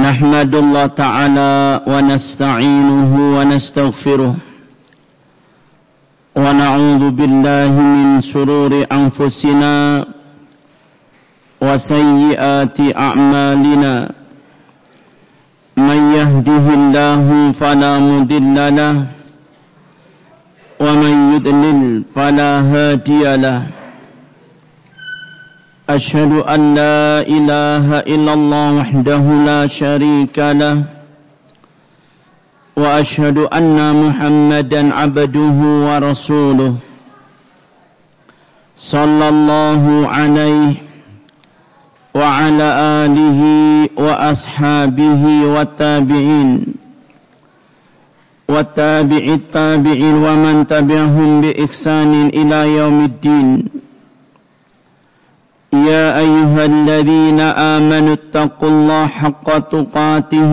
Nahmadullah ta'ala wa nasta'inuhu wa nastaghfiruh wa na'udzu billahi min shururi anfusina wa sayyiati a'malina man yahdihillahu fala mudilla lahu wa man yudlil fala hadiya lahu. Asyhadu an la ilaha illallah wahdahu la syarika lah wa asyhadu anna Muhammadan abduhu wa rasuluh sallallahu alaihi wa ala alihi wa ashabihi wa tabi'in wa tabi'it tabi'in wa man tabi'ahum bi ihsanin ila yaumiddin. يا أيها الذين آمنوا اتقوا الله حق تقاته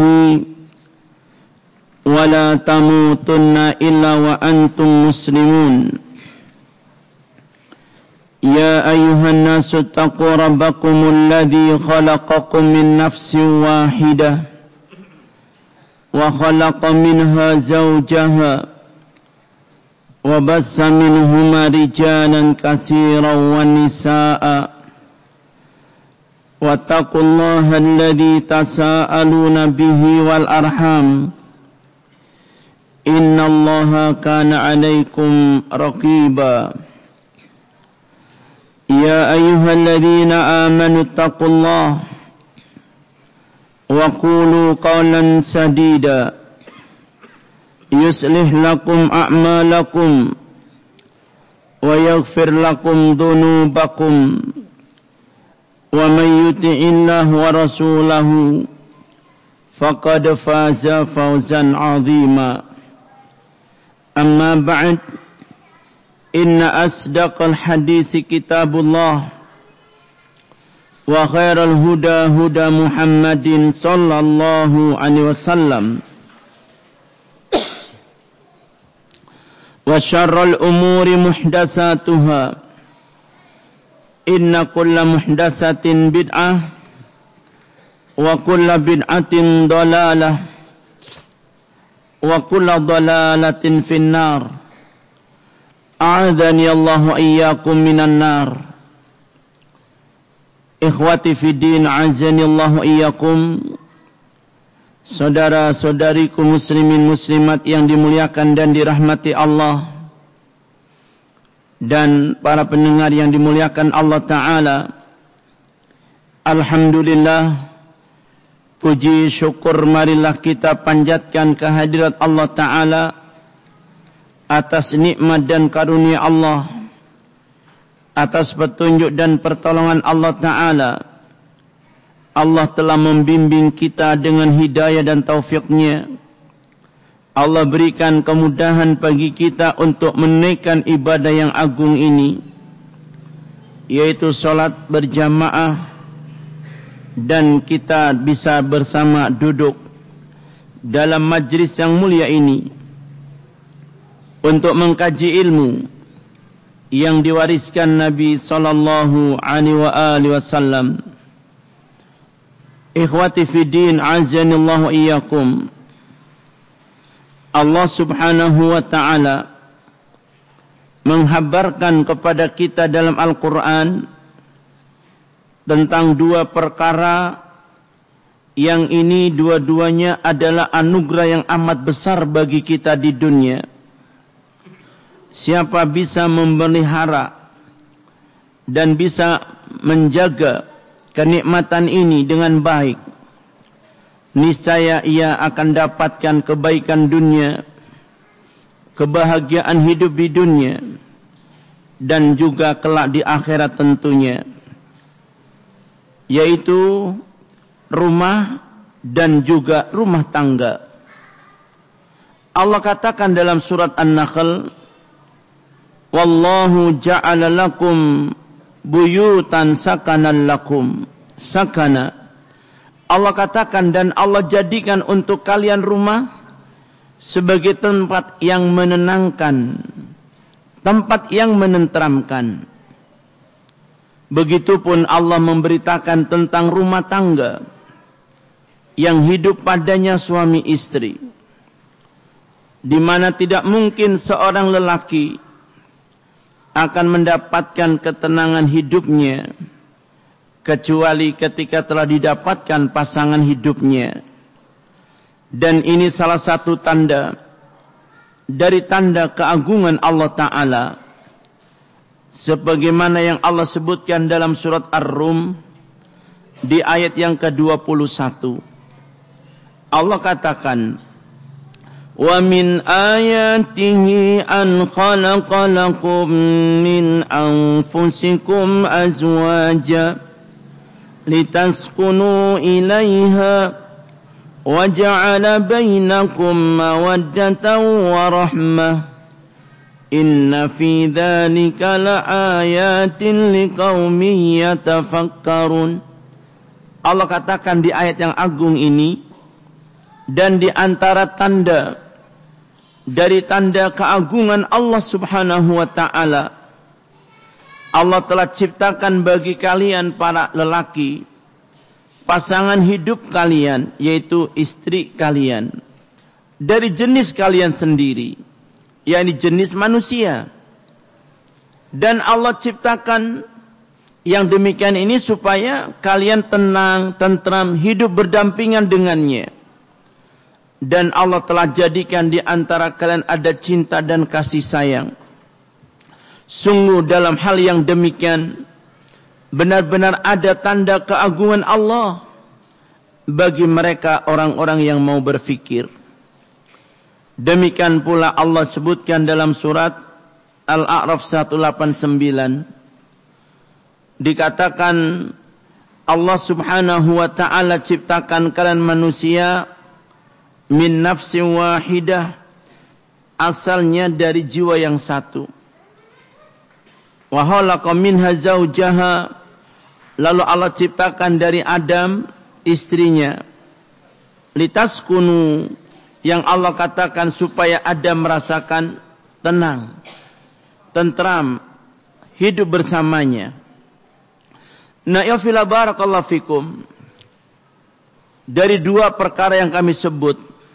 ولا تموتن إلا وأنتم مسلمون يا أيها الناس اتقوا ربكم الذي خلقكم من نفس واحدة وخلق منها زوجها وبث منهما رجالا كثيرا ونساء واتقوا الله الذي تساءلون به والأرحام إن الله كان عليكم رقيبا يا أيها الذين آمنوا اتقوا الله وقولوا قولا سديدا يصلح لكم أعمالكم ويغفر لكم ذنوبكم ومن يطع الله ورسوله فقد فاز فوزا عظيما أما بعد إن أصدق الحديث كتاب الله وخير الهدى هدى محمد صلى الله عليه وسلم وشر الأمور محدثاتها Inna kulla muhdasatin bid'ah wa kulla bid'atin dalalah wa kulla dalalatin finnar. A'adhani Allah wa iyyakum minan nar. Ikhwati fiddin, a'azani Allah wa iyyakum. Saudara-saudariku muslimin muslimat yang dimuliakan dan dirahmati Allah, dan para pendengar yang dimuliakan Allah Ta'ala. Alhamdulillah, puji syukur marilah kita panjatkan kehadirat Allah Ta'ala atas nikmat dan karunia Allah, atas petunjuk dan pertolongan Allah Ta'ala. Allah telah membimbing kita dengan hidayah dan taufiknya. Allah berikan kemudahan bagi kita untuk menunaikan ibadah yang agung ini, yaitu salat berjamaah, dan kita bisa bersama duduk dalam majlis yang mulia ini untuk mengkaji ilmu yang diwariskan Nabi sallallahu alaihi wasallam. Ikhwati fiddin, azanillahu iyyakum. Allah subhanahu wa ta'ala menghabarkan kepada kita dalam Al-Quran tentang dua perkara yang ini dua-duanya adalah anugerah yang amat besar bagi kita di dunia. Siapa bisa memelihara dan bisa menjaga kenikmatan ini dengan baik, niscaya ia akan dapatkan kebaikan dunia, kebahagiaan hidup di dunia, dan juga kelak di akhirat tentunya, yaitu rumah dan juga rumah tangga. Allah katakan dalam surat An-Nahl, Wallahu ja'ala lakum buyutan sakanan lakum. Sakana, Allah katakan, dan Allah jadikan untuk kalian rumah sebagai tempat yang menenangkan, tempat yang menenteramkan. Begitupun Allah memberitakan tentang rumah tangga. yang hidup padanya suami istri, di mana tidak mungkin seorang lelaki akan mendapatkan ketenangan hidupnya kecuali ketika telah didapatkan pasangan hidupnya. Dan ini salah satu tanda dari tanda keagungan Allah Ta'ala, sebagaimana yang Allah sebutkan dalam surat Ar-Rum di ayat yang ke-21. Allah katakan, wa min ayatihi an khalaqa lakum min anfusikum azwaja litaskunu ilaiha wa ja'ala bainakum mawaddatan wa rahmah inna fi dzalika laayatin liqaumin yatafakkarun. Allah katakan di ayat yang agung ini, dan di antara tanda dari tanda keagungan Allah Subhanahu wa ta'ala, Allah telah ciptakan bagi kalian para lelaki pasangan hidup kalian, yaitu istri kalian, dari jenis kalian sendiri, yakni jenis manusia. Dan Allah ciptakan yang demikian ini supaya kalian tenang, tentram, hidup berdampingan dengannya. Dan Allah telah jadikan di antara kalian ada cinta dan kasih sayang. Sungguh dalam hal yang demikian benar-benar ada tanda keagungan Allah bagi mereka orang-orang yang mau berfikir. Demikian pula Allah sebutkan dalam surat Al-A'raf 189. Dikatakan Allah Subhanahu wa ta'ala ciptakan kalian manusia min nafsin wahidah, asalnya dari jiwa yang satu. Wa khalaqa minha zawjaha, lalu Allah ciptakan dari Adam istrinya. Litaskunu, yang Allah katakan supaya Adam merasakan tenang, tentram, hidup bersamanya. Nah, ya fila barakallahu fikum, dari dua perkara yang kami sebut,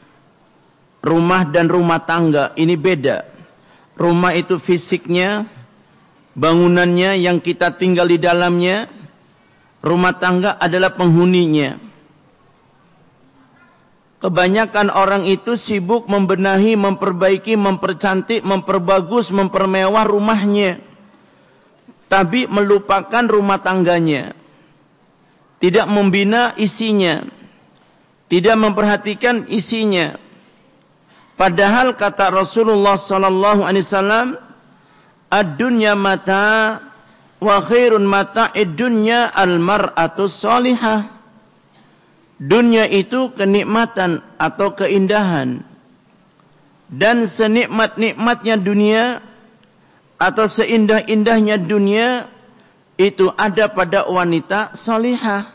rumah dan rumah tangga, ini beda. Rumah itu fisiknya, bangunannya yang kita tinggal di dalamnya. Rumah tangga adalah penghuninya. Kebanyakan orang itu sibuk membenahi, memperbaiki, mempercantik, memperbagus, mempermewah rumahnya, tapi melupakan rumah tangganya. Tidak membina isinya, tidak memperhatikan isinya. Padahal kata Rasulullah sallallahu alaihi wasallam, ad-dunya mata wa khairun mata'id dunya al-mar'atu shalihah. Dunia itu kenikmatan atau keindahan, dan senikmat-nikmatnya dunia atau seindah-indahnya dunia itu ada pada wanita salihah,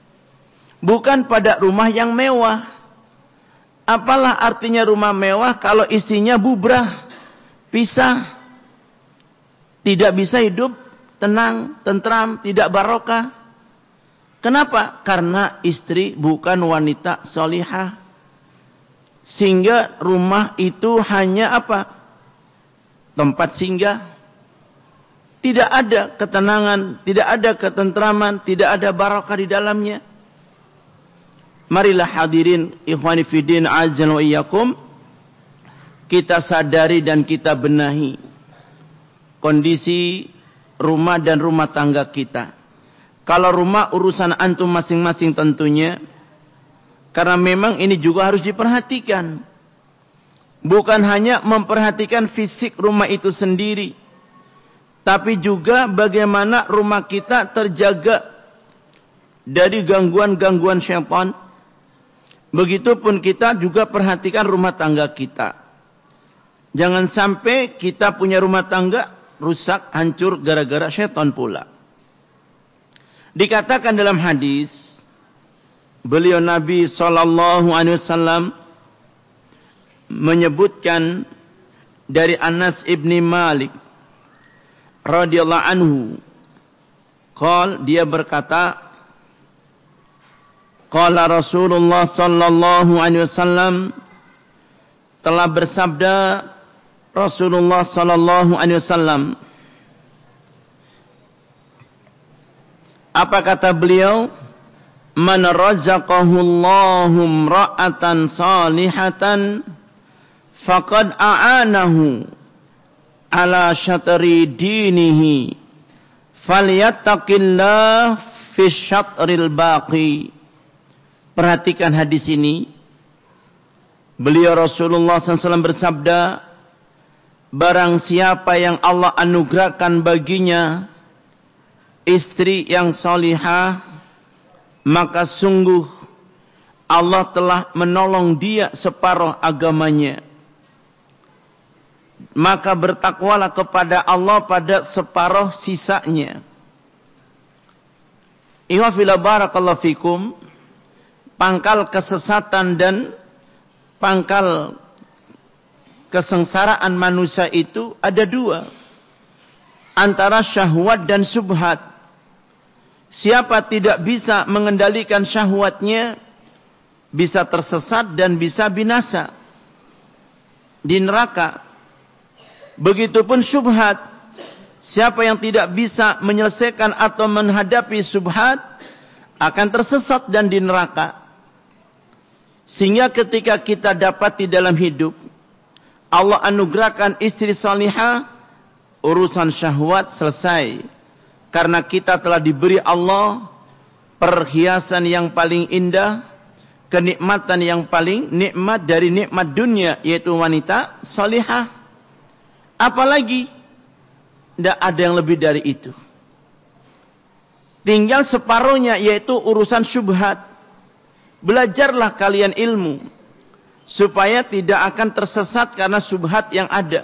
bukan pada rumah yang mewah. Apalah artinya rumah mewah kalau istrinya bubrah, pisah, tidak bisa hidup tenang, tentram, tidak barokah. Kenapa? Karena istri bukan wanita salihah. Sehingga rumah itu hanya apa? Tempat singgah. Tidak ada ketenangan, tidak ada ketentraman, tidak ada barokah di dalamnya. Marilah hadirin ikhwani fiddin azza wa iyyakum, kita sadari dan kita benahi kondisi rumah dan rumah tangga kita. Kalau rumah urusan antum masing-masing tentunya, karena memang ini juga harus diperhatikan. Bukan hanya memperhatikan fisik rumah itu sendiri, tapi juga bagaimana rumah kita terjaga dari gangguan-gangguan syaitan. Begitupun kita juga perhatikan rumah tangga kita. Jangan sampai kita punya rumah tangga rusak, hancur gara-gara syaitan pula. Dikatakan dalam hadis, beliau Nabi SAW menyebutkan dari Anas ibni Malik radhiyallahu anhu, dia berkata, Qala Rasulullah sallallahu alaihi wasallam, telah bersabda Rasulullah sallallahu alaihi wasallam. Apa kata beliau? Man razaqahu Allahu imra'atan salihatan faqad a'anahu ala syatri dinihi falyattaqillah fi syatril baqi. Perhatikan hadis ini. Beliau Rasulullah SAW bersabda, barang siapa yang Allah anugerahkan baginya istri yang salihah, maka sungguh Allah telah menolong dia separuh agamanya. Maka bertakwalah kepada Allah pada separuh sisanya. Ihwafillah barakallahu fikum. Pangkal kesesatan dan pangkal kesengsaraan manusia itu ada dua. Antara syahwat dan subhat. Siapa tidak bisa mengendalikan syahwatnya, bisa tersesat dan bisa binasa di neraka. Begitupun syubhat. Siapa yang tidak bisa menyelesaikan atau menghadapi syubhat akan tersesat dan di neraka. Sehingga ketika kita dapat di dalam hidup, Allah anugerahkan istri salihah, urusan syahwat selesai. Karena kita telah diberi Allah perhiasan yang paling indah, kenikmatan yang paling nikmat dari nikmat dunia, yaitu wanita salihah. Apalagi tidak ada yang lebih dari itu. Tinggal separuhnya, yaitu urusan syubhat. Belajarlah kalian ilmu supaya tidak akan tersesat karena syubhat yang ada.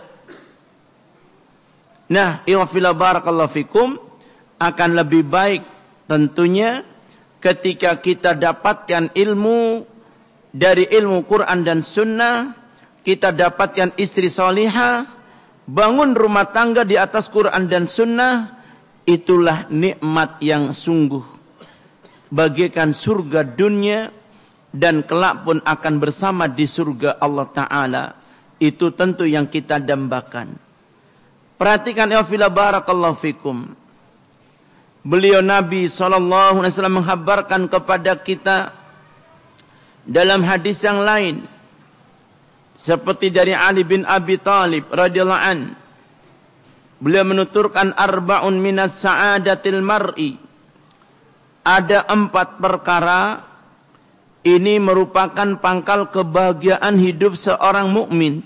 Nah, ihwafillah barakallahu fikum, akan lebih baik tentunya ketika kita dapatkan ilmu dari ilmu Quran dan Sunnah, kita dapatkan istri salihah, bangun rumah tangga di atas Quran dan Sunnah, itulah nikmat yang sungguh bagaikan surga dunia, dan kelak pun akan bersama di surga Allah Ta'ala. Itu tentu yang kita dambakan. Perhatikan ya fillah barakallahu fikum. Beliau Nabi SAW menghabarkan kepada kita dalam hadis yang lain, seperti dari Ali bin Abi Thalib radhiyallahu an, beliau menuturkan arba'un minas sa'adatil mar'i. Ada 4 perkara ini merupakan pangkal kebahagiaan hidup seorang mukmin.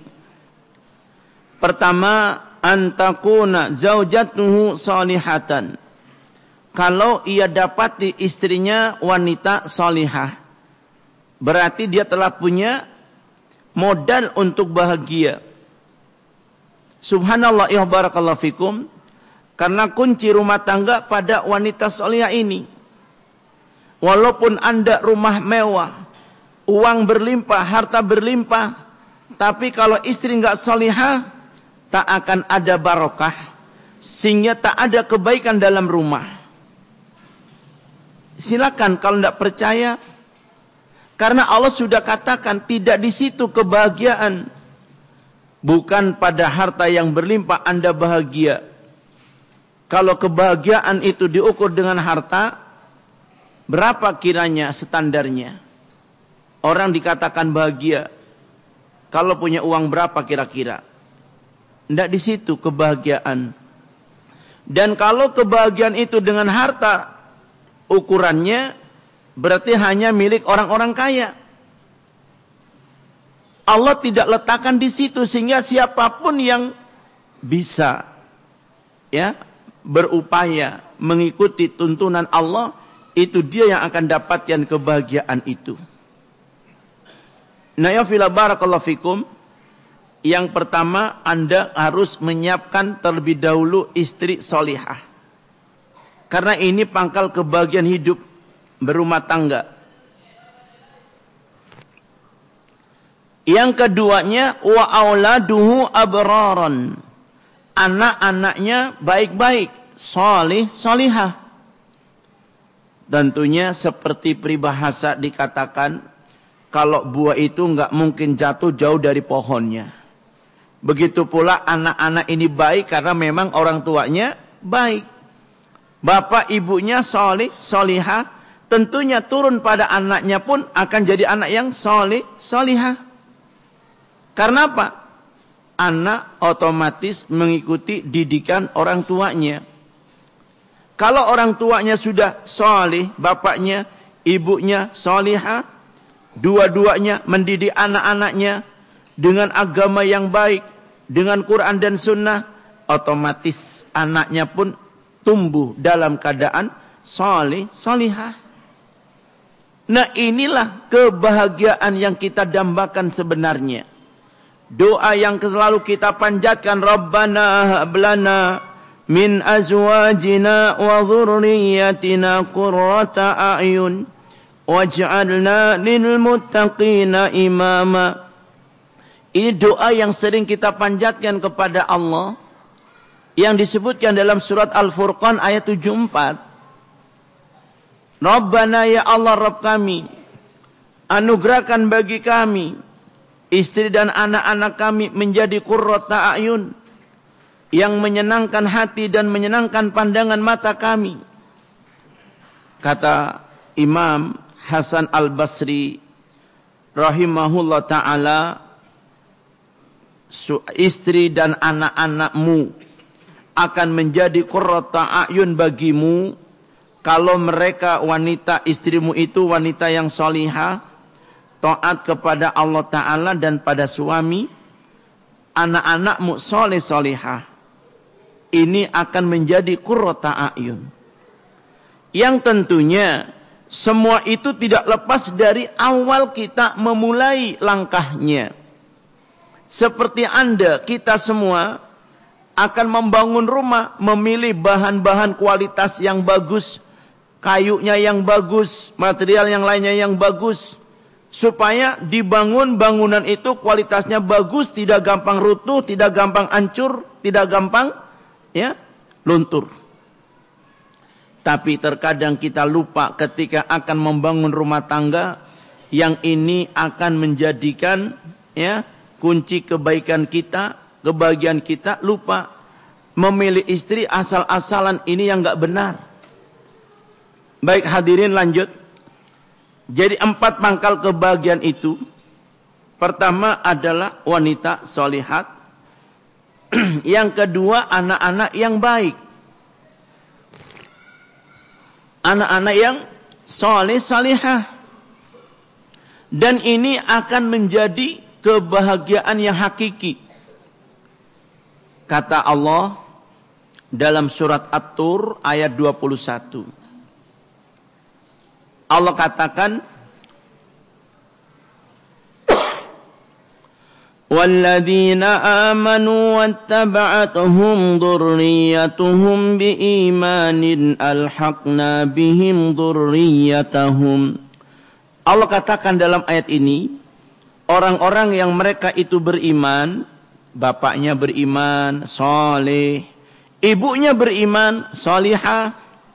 Pertama, antakuna zaujatuhu salihatan. Kalau ia dapati istrinya wanita salihah, berarti dia telah punya modal untuk bahagia. Subhanallah, ya barakallahu fikum. Karena kunci rumah tangga pada wanita salihah ini. Walaupun Anda rumah mewah, uang berlimpah, harta berlimpah, tapi kalau istri enggak salihah, tak akan ada barokah, sehingga tak ada kebaikan dalam rumah. Silakan kalau enggak percaya, karena Allah sudah katakan tidak di situ kebahagiaan. Bukan pada harta yang berlimpah Anda bahagia. Kalau kebahagiaan itu diukur dengan harta, berapa kiranya standarnya? Orang dikatakan bahagia kalau punya uang berapa kira-kira? Tidak di situ kebahagiaan. Dan kalau kebahagiaan itu dengan harta, ukurannya berarti hanya milik orang-orang kaya. Allah tidak letakkan di situ sehingga siapapun yang bisa berupaya mengikuti tuntunan Allah, itu dia yang akan dapatkan kebahagiaan itu. Nah ya fillah barakallahu fikum. Yang pertama, Anda harus menyiapkan terlebih dahulu istri solihah. Karena ini pangkal kebahagiaan hidup berumah tangga. Yang keduanya, wa auladuhu abraran. Anak-anaknya baik-baik, solih, solihah. Tentunya seperti peribahasa dikatakan, kalau buah itu enggak mungkin jatuh jauh dari pohonnya. Begitu pula anak-anak ini baik karena memang orang tuanya baik. Bapak ibunya soleh, solihah, tentunya turun pada anaknya pun akan jadi anak yang soleh, solihah. Karena apa? Anak otomatis mengikuti didikan orang tuanya. Kalau orang tuanya sudah soleh, bapaknya, ibunya solihah, dua-duanya mendidik anak-anaknya dengan agama yang baik, dengan Quran dan Sunnah, otomatis anaknya pun tumbuh dalam keadaan soleh, solihah. Nah, inilah kebahagiaan yang kita dambakan sebenarnya. Doa yang selalu kita panjatkan, Rabbana hab lana min azwajina wa dhurriyyatina qurrata a'yun waj'alna lil muttaqina imama. Ini doa yang sering kita panjatkan kepada Allah, yang disebutkan dalam surat Al-Furqan ayat 74. Rabbana, ya Allah Rabb kami, anugerahkan bagi kami istri dan anak-anak kami menjadi qurrata a'yun, yang menyenangkan hati dan menyenangkan pandangan mata kami. Kata Imam Hasan Al-Basri rahimahullah ta'ala, istri dan anak-anakmu akan menjadi qurrata a'yun bagimu kalau mereka wanita, istrimu itu wanita yang solihah, taat kepada Allah Ta'ala dan pada suami, anak-anakmu soleh solihah. Ini akan menjadi qurrata a'yun. Yang tentunya semua itu tidak lepas dari awal kita memulai langkahnya. Seperti Anda, kita semua akan membangun rumah, memilih bahan-bahan kualitas yang bagus, kayunya yang bagus, material yang lainnya yang bagus, supaya dibangun bangunan itu kualitasnya bagus, tidak gampang runtuh, tidak gampang hancur, tidak gampang luntur. Tapi terkadang kita lupa ketika akan membangun rumah tangga, yang ini akan menjadikan kunci kebaikan kita, kebahagiaan kita, lupa memilih istri asal-asalan, ini yang enggak benar. Baik hadirin, lanjut. Jadi 4 pangkal kebahagiaan itu. Pertama adalah wanita solihat. Yang kedua, anak-anak yang baik. Anak-anak yang soleh salihah. Dan ini akan menjadi kebahagiaan yang hakiki. Kata Allah dalam surat At-Tur ayat 21. Allah katakan, وَالَّذِينَ آمَنُوا وَاتَّبَعَتْهُمْ ذُرِّيَّتُهُمْ بِإِيمَانٍ أَلْحَقْنَا بِهِمْ ذُرِّيَّتَهُمْ. Allah katakan dalam ayat ini, orang-orang yang mereka itu beriman, bapaknya beriman, soleh, ibunya beriman, solihah,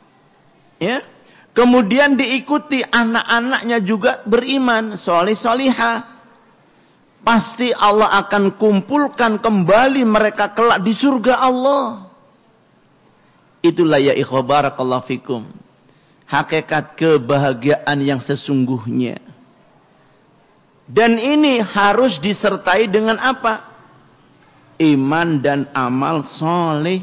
kemudian diikuti anak-anaknya juga beriman, soleh, solihah. Pasti Allah akan kumpulkan kembali mereka kelak di surga Allah. Itulah ya ikhwah barakallahu fikum, hakikat kebahagiaan yang sesungguhnya. Dan ini harus disertai dengan apa? Iman dan amal soleh.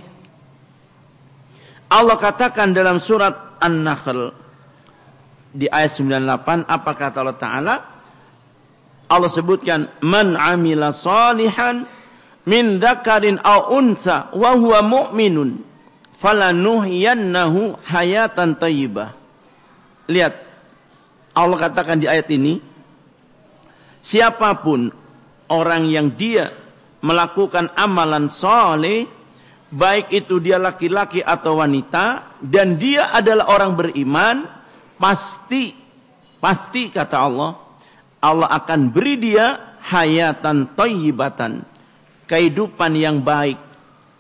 Allah katakan dalam surat An-Nahl di ayat 98, apa kata Allah Ta'ala? Allah sebutkan, man amila salihan min dzakarin aw unsa wa huwa mu'minun falanuhyiyannahu hayatan thayyibah. Lihat, Allah katakan di ayat ini, siapapun orang yang dia melakukan amalan saleh, baik itu dia laki-laki atau wanita, dan dia adalah orang beriman, pasti kata Allah, Allah akan beri dia hayatan thayyibatan, kehidupan yang baik,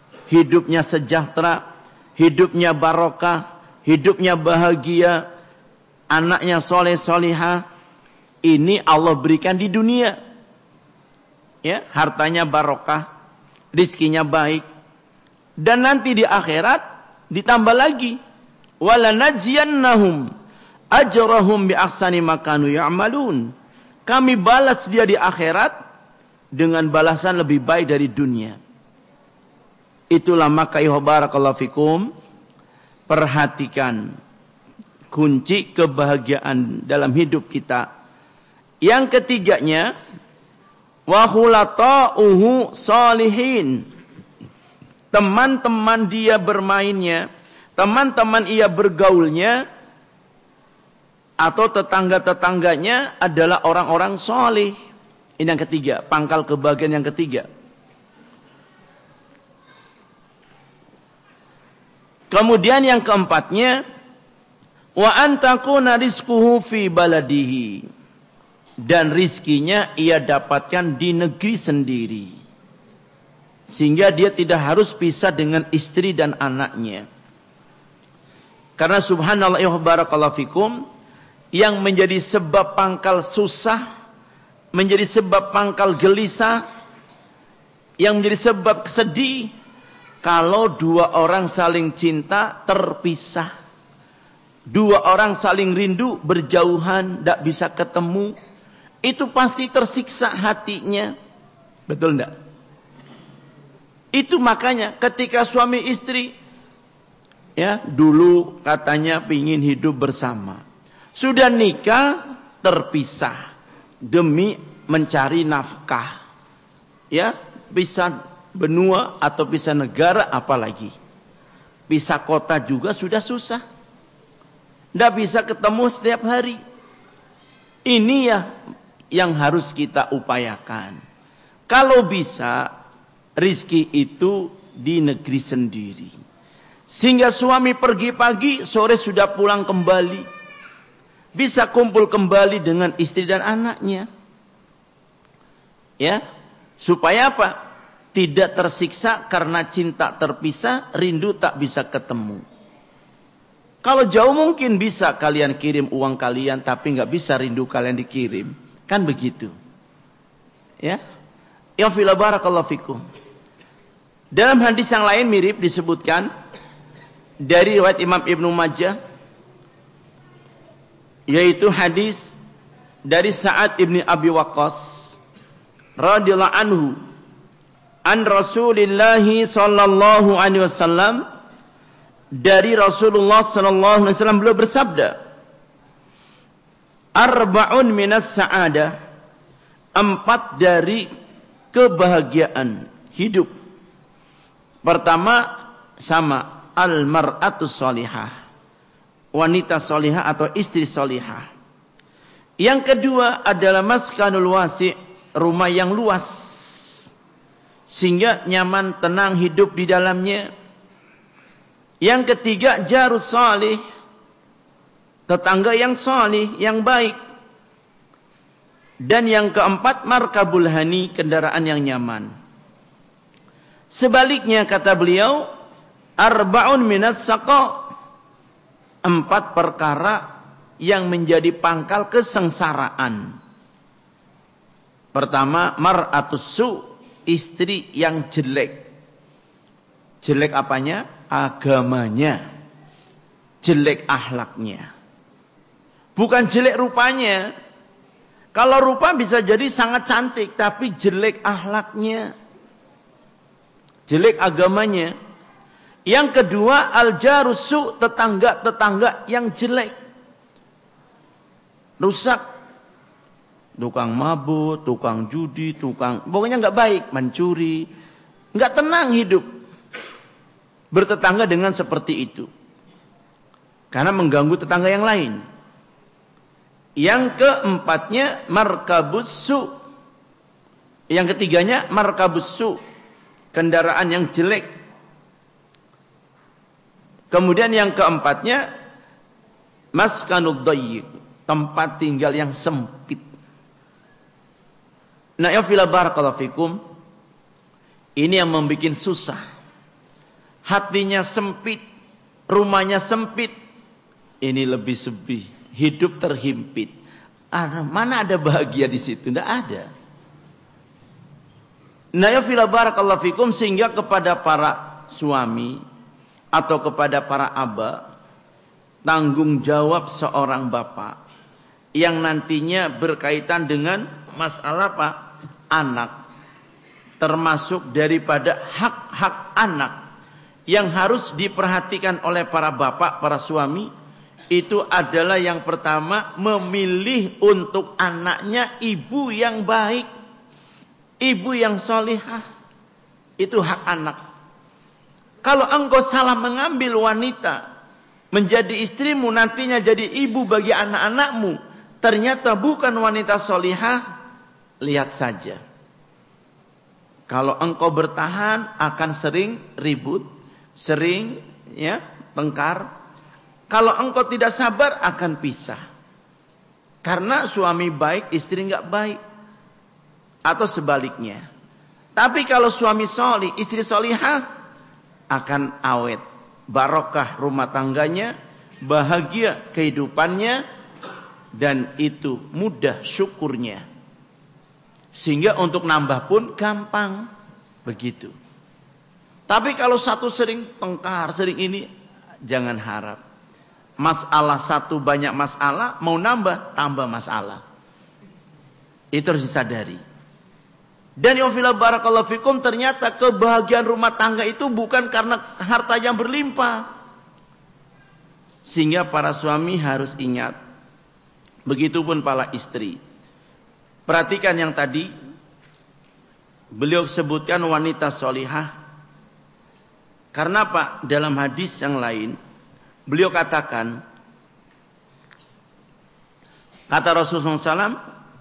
hidupnya sejahtera, hidupnya barokah, hidupnya bahagia, anaknya soleh solihah, ini Allah berikan di dunia. Ya, hartanya barokah, rizkinya baik. Dan nanti di akhirat ditambah lagi. Walanajziyannahum ajrahum bi ahsani ma kanu ya'malun. Kami balas dia di akhirat dengan balasan lebih baik dari dunia. Itulah maka barakallahu fikum, perhatikan kunci kebahagiaan dalam hidup kita. Yang ketiganya, wa khulata'uhu sholihin. Teman-teman dia bermainnya, teman-teman ia bergaulnya, atau tetangga-tetangganya adalah orang-orang soleh. Ini yang ketiga, pangkal kebahagiaan yang ketiga. Kemudian yang keempatnya, wa antakuna rizquhu fi baladihi. Dan rizkinya ia dapatkan di negeri sendiri. Sehingga dia tidak harus pisah dengan istri dan anaknya. Karena subhanallah ya barakallahu fikum, yang menjadi sebab pangkal susah, menjadi sebab pangkal gelisah, yang menjadi sebab sedih, kalau dua orang saling cinta terpisah. Dua orang saling rindu berjauhan, tidak bisa ketemu. Itu pasti tersiksa hatinya. Betul enggak? Itu makanya ketika suami istri, ya dulu katanya pingin hidup bersama. Sudah nikah terpisah demi mencari nafkah. Ya, pisah benua atau pisah negara apalagi. Pisah kota juga sudah susah. Tidak bisa ketemu setiap hari. Ini ya yang harus kita upayakan. Kalau bisa, rizki itu di negeri sendiri. Sehingga suami pergi pagi, sore sudah pulang kembali. Bisa kumpul kembali dengan istri dan anaknya. Ya, supaya apa? Tidak tersiksa karena cinta terpisah, rindu tak bisa ketemu. Kalau jauh mungkin bisa kalian kirim uang kalian, tapi nggak bisa rindu kalian dikirim. Kan begitu. Ya. Ya fila barakallahu fikum. Dalam hadis yang lain mirip disebutkan dari riwayat Imam Ibnu Majah, yaitu hadis dari Sa'ad ibni Abi Waqqas radhiyallahu anhu an Rasulillahi sallallahu alaihi wasallam, dari Rasulullah sallallahu alaihi wasallam beliau bersabda, arba'un minas sa'adah, 4 dari kebahagiaan hidup. Pertama sama al-mar'atu sholihah, wanita sholihah atau istri sholihah. Yang kedua adalah maskanul wasi', rumah yang luas sehingga nyaman tenang hidup di dalamnya. Yang ketiga jarus salih, tetangga yang salih, yang baik. Dan yang keempat markabul hani, kendaraan yang nyaman. Sebaliknya kata beliau, arba'un minas saqa, 4 perkara yang menjadi pangkal kesengsaraan. Pertama, mar'atus su', istri yang jelek. Jelek apanya? Agamanya. Jelek akhlaknya. Bukan jelek rupanya. Kalau rupa bisa jadi sangat cantik, tapi jelek akhlaknya. Jelek agamanya. Yang kedua, al-jarusu, tetangga-tetangga yang jelek. Rusak. Tukang mabuk, tukang judi, pokoknya enggak baik, mencuri. Enggak tenang hidup. Bertetangga dengan seperti itu. Karena mengganggu tetangga yang lain. Yang keempatnya markabus su'. Yang ketiganya markabus su', kendaraan yang jelek. Kemudian yang keempatnya maskanud dayyiq, tempat tinggal yang sempit. Nah, ya fila barakallahu fikum, ini yang membuat susah. Hatinya sempit, rumahnya sempit, ini lebih sedih. hidup terhimpit. Mana ada bahagia di situ? Tidak ada. Nah ya fila barakallahu fikum, sehingga kepada para suami atau kepada para aba, tanggung jawab seorang bapak yang nantinya berkaitan dengan masalah apa? Anak. Termasuk daripada hak-hak anak yang harus diperhatikan oleh para bapak, para suami, itu adalah yang pertama, memilih untuk anaknya ibu yang baik, ibu yang solihah. Itu hak anak. Kalau engkau salah mengambil wanita menjadi istrimu, nantinya jadi ibu bagi anak-anakmu, ternyata bukan wanita solihah, lihat saja. Kalau engkau bertahan akan sering ribut, sering tengkar. Kalau engkau tidak sabar akan pisah. Karena suami baik, istri enggak baik. Atau sebaliknya. Tapi kalau suami solih, istri solihah, akan awet. Barokah rumah tangganya, bahagia kehidupannya, dan itu mudah syukurnya. Sehingga untuk nambah pun gampang. Begitu. Tapi kalau satu sering tengkar, sering ini, jangan harap. Masalah satu banyak masalah, mau nambah, tambah masalah. Itu harus disadari. Dan ya fillah barakallahu fikum, ternyata kebahagiaan rumah tangga itu bukan karena harta yang berlimpah. Sehingga para suami harus ingat. Begitupun para istri. Perhatikan yang tadi, beliau sebutkan wanita solihah. Karena apa? Dalam hadis yang lain, beliau katakan, kata Rasulullah SAW,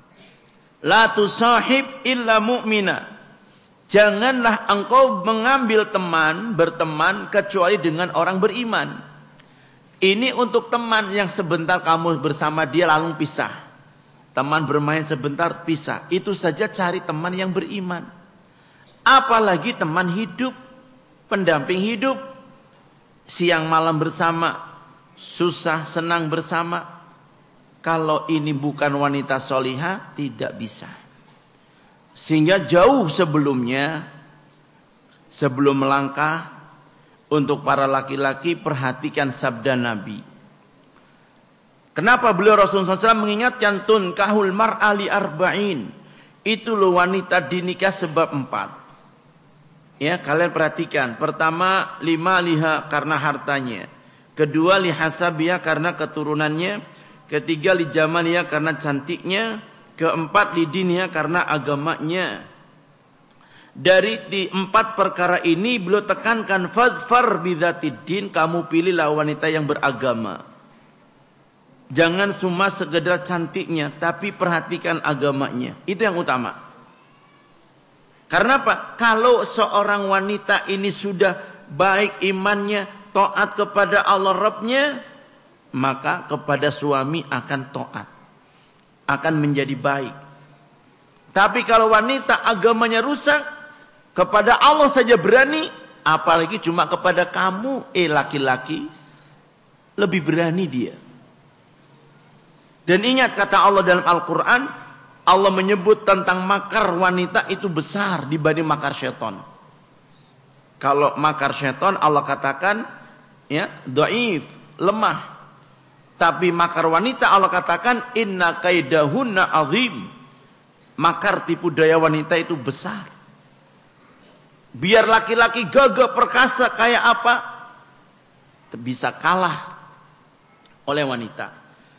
la tusahib illa mu'mina. Janganlah engkau mengambil teman, berteman, kecuali dengan orang beriman. Ini untuk teman yang sebentar kamu bersama dia lalu pisah. Teman bermain sebentar pisah. Itu saja cari teman yang beriman. Apalagi teman hidup, pendamping hidup. Siang malam bersama, susah senang bersama. Kalau ini bukan wanita solihah, tidak bisa. Sehingga jauh sebelumnya, sebelum melangkah, untuk para laki-laki perhatikan sabda Nabi. Kenapa beliau Rasulullah SAW mengingatkan tunkahul mar'a li arba'in. Itu loh wanita dinikah sebab 4. Ya, kalian perhatikan. Pertama, liha karena hartanya. Kedua, lihasabiha karena keturunannya. Ketiga, lijamaliha karena cantiknya. Keempat, lidiniha karena agamanya. Dari 4 perkara ini beliau tekankan, fadfar bidzatid din, kamu pilihlah wanita yang beragama. Jangan cuma sekedar cantiknya, tapi perhatikan agamanya. Itu yang utama. Karena apa? Kalau seorang wanita ini sudah baik imannya, taat kepada Allah Rabbnya, maka kepada suami akan taat, akan menjadi baik. Tapi kalau wanita agamanya rusak, kepada Allah saja berani, apalagi cuma kepada kamu, laki-laki, lebih berani dia. Dan ingat kata Allah dalam Al-Quran, Allah menyebut tentang makar wanita itu besar dibanding makar syaitan. Kalau makar syaitan Allah katakan, ya, dhaif, lemah. Tapi makar wanita Allah katakan, inna kaidahunna azim. Makar tipu daya wanita itu besar. Biar laki-laki gagah perkasa kayak apa, bisa kalah oleh wanita.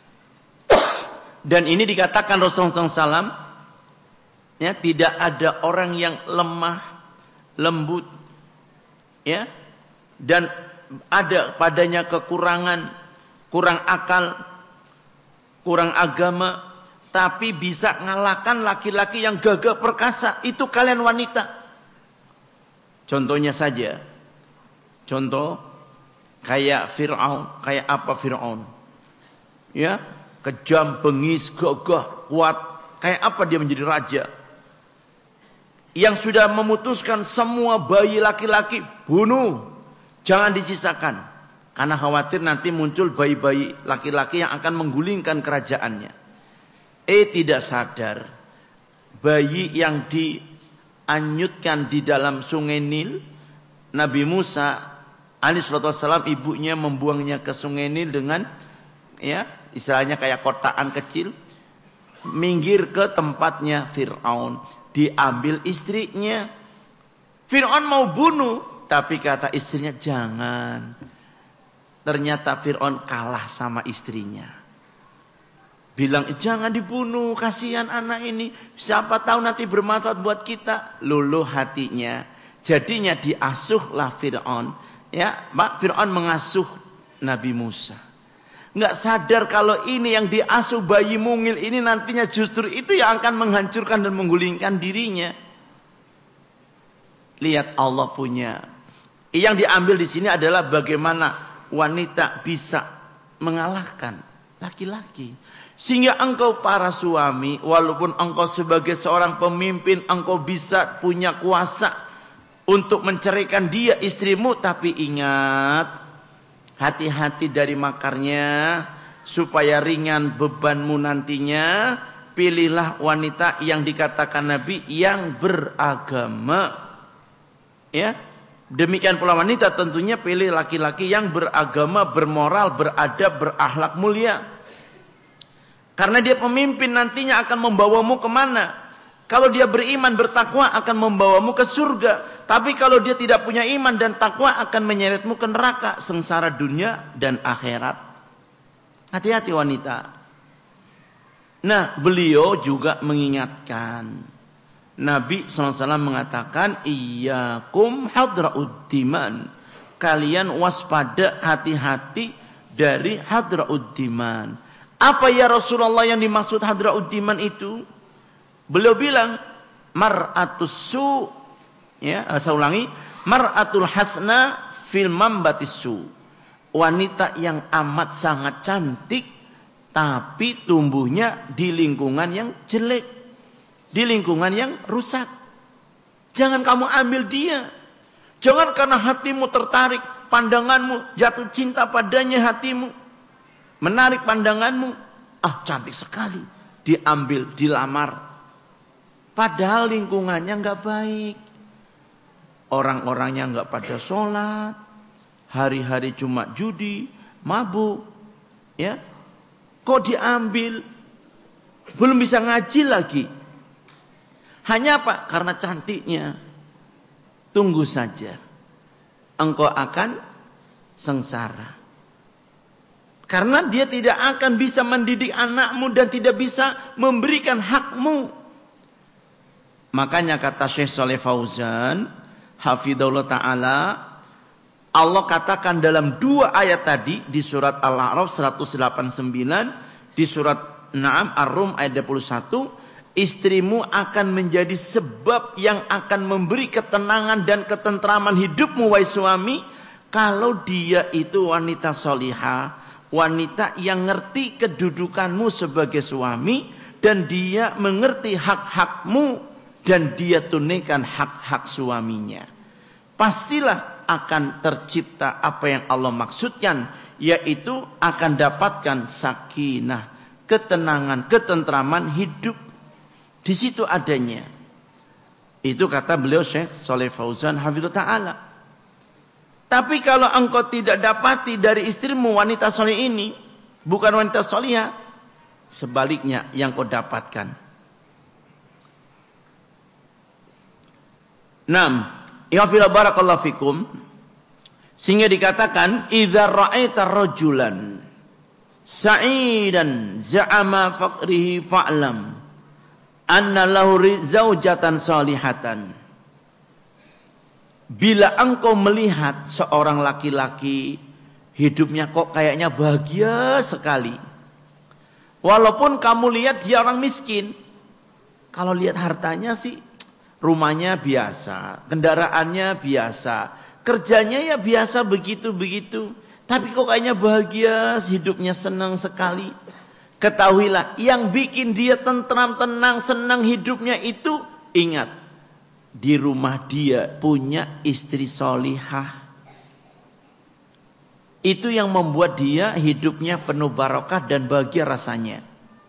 Dan ini dikatakan Rasulullah SAW, ya, tidak ada orang yang lemah, lembut, ya, dan ada padanya kekurangan, kurang akal, kurang agama, tapi bisa ngalahkan laki-laki yang gagah perkasa. Itu kalian wanita. Contohnya saja, contoh kayak Fir'aun, kayak apa Fir'aun? Ya, kejam, bengis, gagah, kuat. Kayak apa dia menjadi raja? Yang sudah memutuskan semua bayi laki-laki bunuh, jangan disisakan. Karena khawatir nanti muncul bayi-bayi laki-laki yang akan menggulingkan kerajaannya. Tidak sadar bayi yang dianyutkan di dalam sungai Nil, Nabi Musa alaihissalam ibunya membuangnya ke sungai Nil dengan istilahnya kayak kotaan kecil, minggir ke tempatnya Fir'aun, diambil istrinya. Fir'aun mau bunuh, tapi kata istrinya jangan. Ternyata Fir'aun kalah sama istrinya. Bilang jangan dibunuh, kasihan anak ini, siapa tahu nanti bermanfaat buat kita. Luluh hatinya. Jadinya diasuhlah Fir'aun. Fir'aun mengasuh Nabi Musa. Nggak sadar kalau ini yang diasuh bayi mungil ini nantinya justru itu yang akan menghancurkan dan menggulingkan dirinya. Lihat Allah punya. Yang diambil di sini adalah bagaimana wanita bisa mengalahkan laki-laki. Sehingga engkau para suami, walaupun engkau sebagai seorang pemimpin, engkau bisa punya kuasa untuk menceraikan dia istrimu, tapi ingat, hati-hati dari makarnya, supaya ringan bebanmu nantinya. Pilihlah wanita yang dikatakan Nabi yang beragama. Demikian pula wanita tentunya pilih laki-laki yang beragama, bermoral, beradab, berakhlak mulia. Karena dia pemimpin nantinya akan membawamu kemana? Kalau dia beriman, bertakwa akan membawamu ke surga. Tapi kalau dia tidak punya iman dan takwa akan menyeretmu ke neraka, sengsara dunia dan akhirat. Hati-hati wanita. Nah, beliau juga mengingatkan. Nabi SAW mengatakan, iyyakum hadra'ud-diman. Kalian waspada, hati-hati dari hadra'ud-diman. Apa ya Rasulullah yang dimaksud hadra'ud-diman itu? Beliau bilang, mar'atus su. Saya ulangi. Mar'atul hasna fil mambatis su. Wanita yang amat sangat cantik, tapi tumbuhnya di lingkungan yang jelek. Di lingkungan yang rusak. Jangan kamu ambil dia. Jangan karena hatimu tertarik, pandanganmu jatuh cinta padanya hatimu. Menarik pandanganmu. Cantik sekali. Diambil, dilamar. Padahal lingkungannya enggak baik. Orang-orangnya enggak pada sholat. Hari-hari cuma judi, mabuk. Kok diambil? Belum bisa ngaji lagi. Hanya apa? Karena cantiknya. Tunggu saja. Engkau akan sengsara. Karena dia tidak akan bisa mendidik anakmu dan tidak bisa memberikan hakmu. Makanya kata Syekh Shalih Fauzan, hafidhahullah ta'ala, Allah katakan dalam 2 ayat tadi, di surat Al-A'raf 189, di surat Naam Ar-Rum ayat 21, istrimu akan menjadi sebab yang akan memberi ketenangan dan ketentraman hidupmu, wahai suami, kalau dia itu wanita solihah, wanita yang ngerti kedudukanmu sebagai suami, dan dia mengerti hak-hakmu, dan dia tunaikan hak-hak suaminya. Pastilah akan tercipta apa yang Allah maksudkan, yaitu akan dapatkan sakinah, ketenangan, ketentraman hidup. Di situ adanya. Itu kata beliau Syekh Shalih Fauzan hafizahullah ta'ala. Tapi kalau engkau tidak dapati dari istrimu wanita soleh ini, bukan wanita solihah, sebaliknya yang kau dapatkan. 6. Ya barakallahu fikum. Sehingga dikatakan, idza ra'aita rajulan sa'idan za'ama faqrihi fa'lam anna lahu zaujatan salihatan. Bila engkau melihat seorang laki-laki hidupnya kok kayaknya bahagia sekali, walaupun kamu lihat dia orang miskin, kalau lihat hartanya sih rumahnya biasa, kendaraannya biasa, kerjanya ya biasa begitu-begitu, tapi kok kayaknya bahagia, hidupnya senang sekali. Ketahuilah, yang bikin dia tentram, tenang, senang hidupnya itu, ingat, di rumah dia punya istri solihah. Itu yang membuat dia hidupnya penuh barokah dan bahagia rasanya.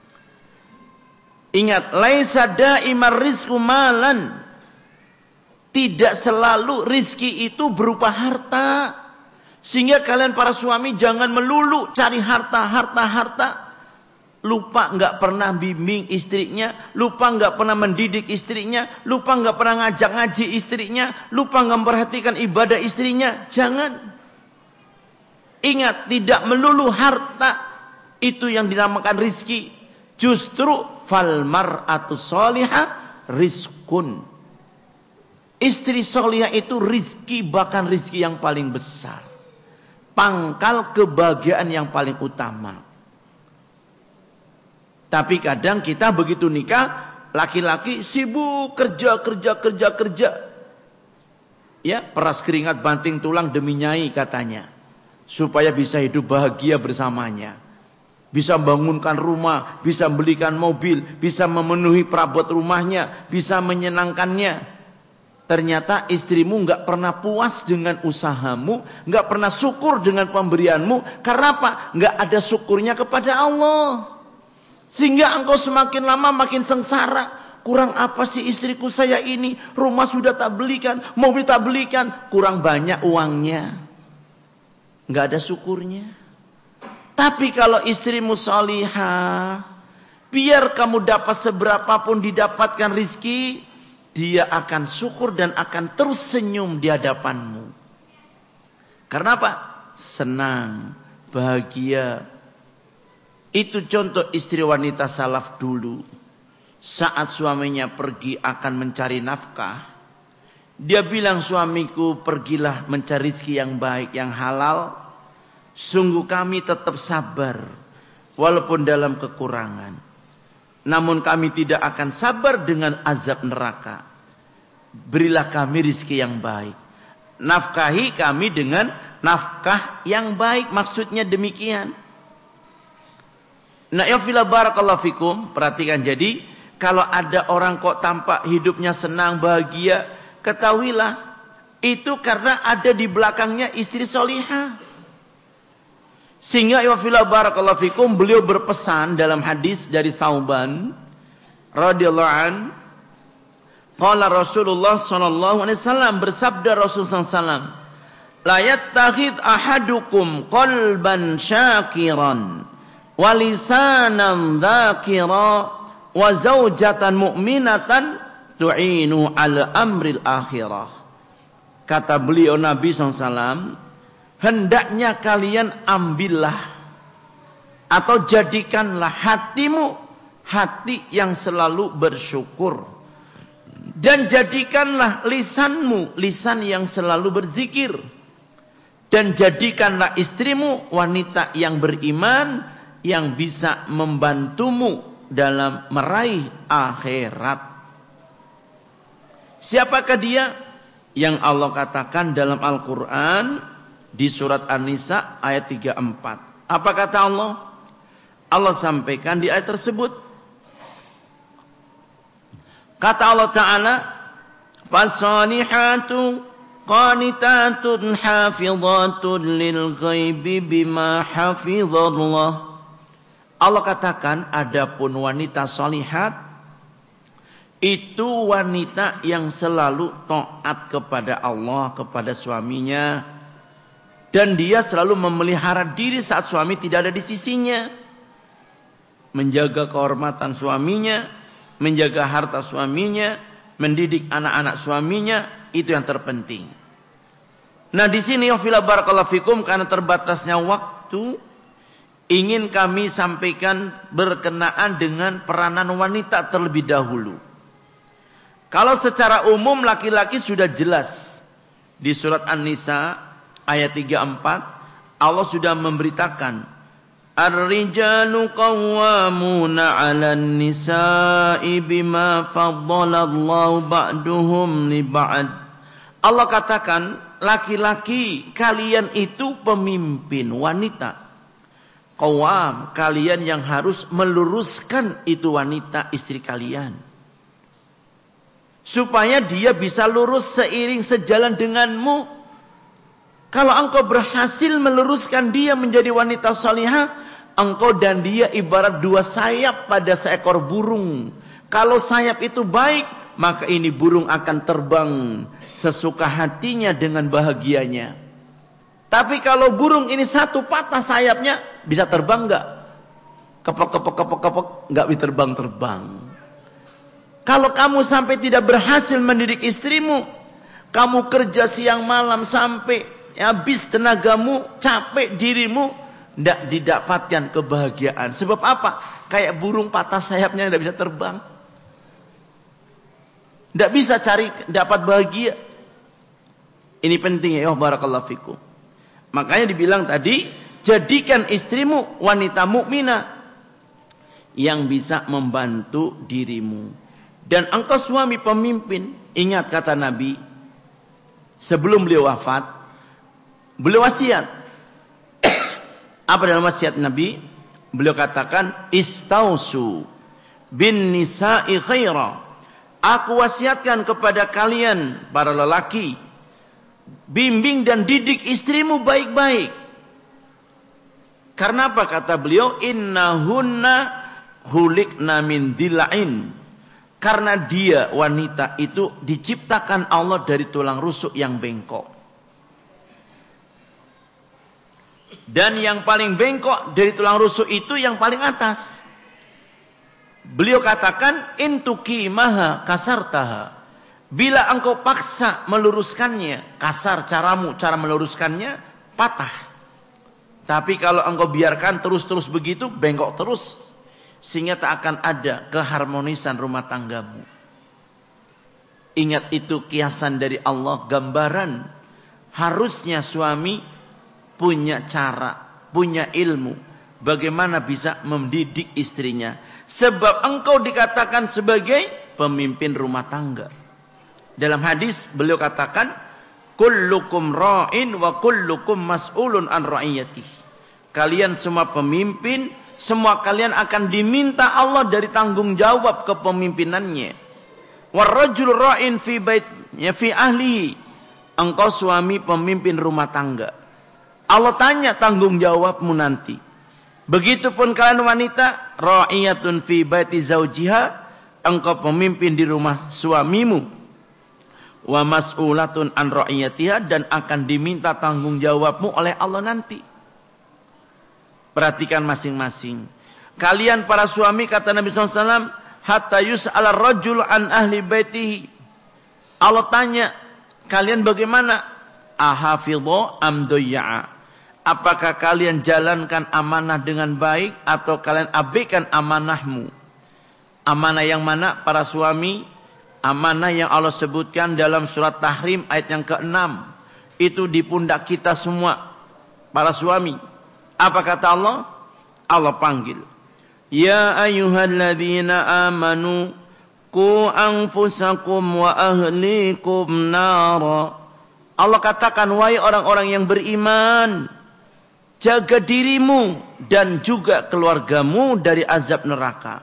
Ingat, laisa daimar rizqu malan. Tidak selalu rizki itu berupa harta. Sehingga kalian para suami jangan melulu cari harta. Lupa enggak pernah bimbing istrinya, lupa enggak pernah mendidik istrinya, lupa enggak pernah ngajak ngaji istrinya, lupa enggak memperhatikan ibadah istrinya. Jangan. Ingat, tidak melulu harta itu yang dinamakan rizki. Justru fal mar'atu sholihah rizkun. Istri sholihah itu rizki, bahkan rizki yang paling besar. Pangkal kebahagiaan yang paling utama. Tapi kadang kita begitu nikah, laki-laki sibuk kerja. Ya, peras keringat banting tulang demi nyai katanya. Supaya bisa hidup bahagia bersamanya. Bisa membangunkan rumah, bisa belikan mobil, bisa memenuhi perabot rumahnya, bisa menyenangkannya. Ternyata istrimu enggak pernah puas dengan usahamu, enggak pernah syukur dengan pemberianmu. Karena apa? Enggak ada syukurnya kepada Allah. Sehingga engkau semakin lama makin sengsara. Kurang apa sih istriku saya ini? Rumah sudah tak belikan, mobil tak belikan, kurang banyak uangnya. Enggak ada syukurnya. Tapi kalau istrimu sholihah, biar kamu dapat seberapapun didapatkan rizki, dia akan syukur dan akan terus senyum di hadapanmu. Karena apa? Senang, bahagia. Itu contoh istri wanita salaf dulu. Saat suaminya pergi akan mencari nafkah, dia bilang, suamiku pergilah mencari rezeki yang baik, yang halal. Sungguh kami tetap sabar walaupun dalam kekurangan. Namun kami tidak akan sabar dengan azab neraka. Berilah kami rezeki yang baik. Nafkahi kami dengan nafkah yang baik. Maksudnya demikian. Nah, ya fila barakallahu fikum. Perhatikan, jadi kalau ada orang kok tampak hidupnya senang, bahagia, ketahuilah itu karena ada di belakangnya istri solihah. Sehingga ya fila barakallahu fikum, beliau berpesan dalam hadis dari Sauban radhiyallahu an, qala Rasulullah sallallahu alaihi wasallam, bersabda Rasulullah sallallahu alaihi wasallam, la yattakhid ahadukum qalban syakiran wa lisanan dzakira wa zaujatan mu'minatan tu'inu ala amril akhirah. Kata beliau Nabi SAW, hendaknya kalian ambillah atau jadikanlah hatimu hati yang selalu bersyukur, dan jadikanlah lisanmu lisan yang selalu berzikir, dan jadikanlah istrimu wanita yang beriman yang bisa membantumu dalam meraih akhirat. Siapakah dia? Yang Allah katakan dalam Al-Quran di surat An-Nisa ayat 34. Apa kata Allah? Allah sampaikan di ayat tersebut. Kata Allah Ta'ala, fasalihatu qanitatun hafizatun lil ghaibi bima hafizallah. Allah katakan, adapun wanita solihat itu wanita yang selalu taat kepada Allah, kepada suaminya, dan dia selalu memelihara diri saat suami tidak ada di sisinya, menjaga kehormatan suaminya, menjaga harta suaminya, mendidik anak-anak suaminya, itu yang terpenting. Nah, di sini wafila barakallahu fikum, karena terbatasnya waktu, ingin kami sampaikan berkenaan dengan peranan wanita terlebih dahulu. Kalau secara umum laki-laki sudah jelas. Di surat An-Nisa ayat 34 Allah sudah memberitakan, ar-rijalu qawwamuna 'alan nisa'i bima faddalallahu ba'duhum li ba'd. Allah katakan, laki-laki kalian itu pemimpin wanita. Qawwam, kalian yang harus meluruskan itu wanita istri kalian, supaya dia bisa lurus seiring sejalan denganmu. Kalau engkau berhasil meluruskan dia menjadi wanita salihah, engkau dan dia ibarat dua sayap pada seekor burung. Kalau sayap itu baik, maka ini burung akan terbang sesuka hatinya dengan bahagianya. Tapi kalau burung ini satu patah sayapnya, bisa terbang enggak? Kepok, enggak bisa terbang. Kalau kamu sampai tidak berhasil mendidik istrimu, kamu kerja siang malam sampai habis tenagamu, capek dirimu, tidak didapatkan kebahagiaan. Sebab apa? Kayak burung patah sayapnya tidak bisa terbang. Tidak bisa dapat bahagia. Ini penting ya, barakallahu fikum. Makanya dibilang tadi, jadikan istrimu wanita mukminah yang bisa membantu dirimu. Dan engkau suami pemimpin, ingat kata Nabi, sebelum beliau wafat, beliau wasiat. Apa dalam wasiat Nabi? Beliau katakan, istausu bin nisa'i khaira. Aku wasiatkan kepada kalian para lelaki, bimbing dan didik istrimu baik-baik. Karena apa kata beliau? Innahunna khuliqna min dila'in. Karena dia wanita itu diciptakan Allah dari tulang rusuk yang bengkok. Dan yang paling bengkok dari tulang rusuk itu yang paling atas. Beliau katakan, intuki maha kasartaha. Bila engkau paksa meluruskannya, kasar caramu, cara meluruskannya, patah. Tapi kalau engkau biarkan terus-terus begitu, bengkok terus. Sehingga tak akan ada keharmonisan rumah tanggamu. Ingat itu kiasan dari Allah, gambaran. Harusnya suami punya cara, punya ilmu. Bagaimana bisa mendidik istrinya. Sebab engkau dikatakan sebagai pemimpin rumah tangga. Dalam hadis beliau katakan, kullukum ra'in wa kullukum mas'ulun an ra'iyatih. Kalian semua pemimpin, semua kalian akan diminta Allah dari tanggung jawab kepemimpinannya. Warrajul ra'in fi baitnya fi ahlihi. Engkau suami pemimpin rumah tangga. Allah tanya tanggung jawabmu nanti. Begitupun kalian wanita, ra'iyatun fi baiti zaujiha, engkau pemimpin di rumah suamimu. Wa mas'ulatun an ra'iyatiha, dan akan diminta tanggung jawabmu oleh Allah nanti. Perhatikan masing-masing. Kalian para suami, kata Nabi SAW, hatta yus'ala rajul an ahli baitihi. Allah tanya, kalian bagaimana? Ahafidho am doyya'a. Apakah kalian jalankan amanah dengan baik atau kalian abaikan amanahmu? Amanah yang mana para suami? Amanah yang Allah sebutkan dalam surat Tahrim ayat yang ke-6. Itu di pundak kita semua, para suami. Apa kata Allah? Allah panggil. Ya ayyuhalladzina amanu qu anfusakum wa ahlikum nara. Allah katakan, wahai orang-orang yang beriman, jaga dirimu dan juga keluargamu dari azab neraka.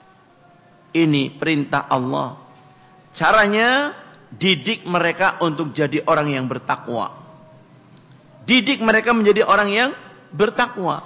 Ini perintah Allah. Caranya, didik mereka untuk jadi orang yang bertakwa. Didik mereka menjadi orang yang bertakwa.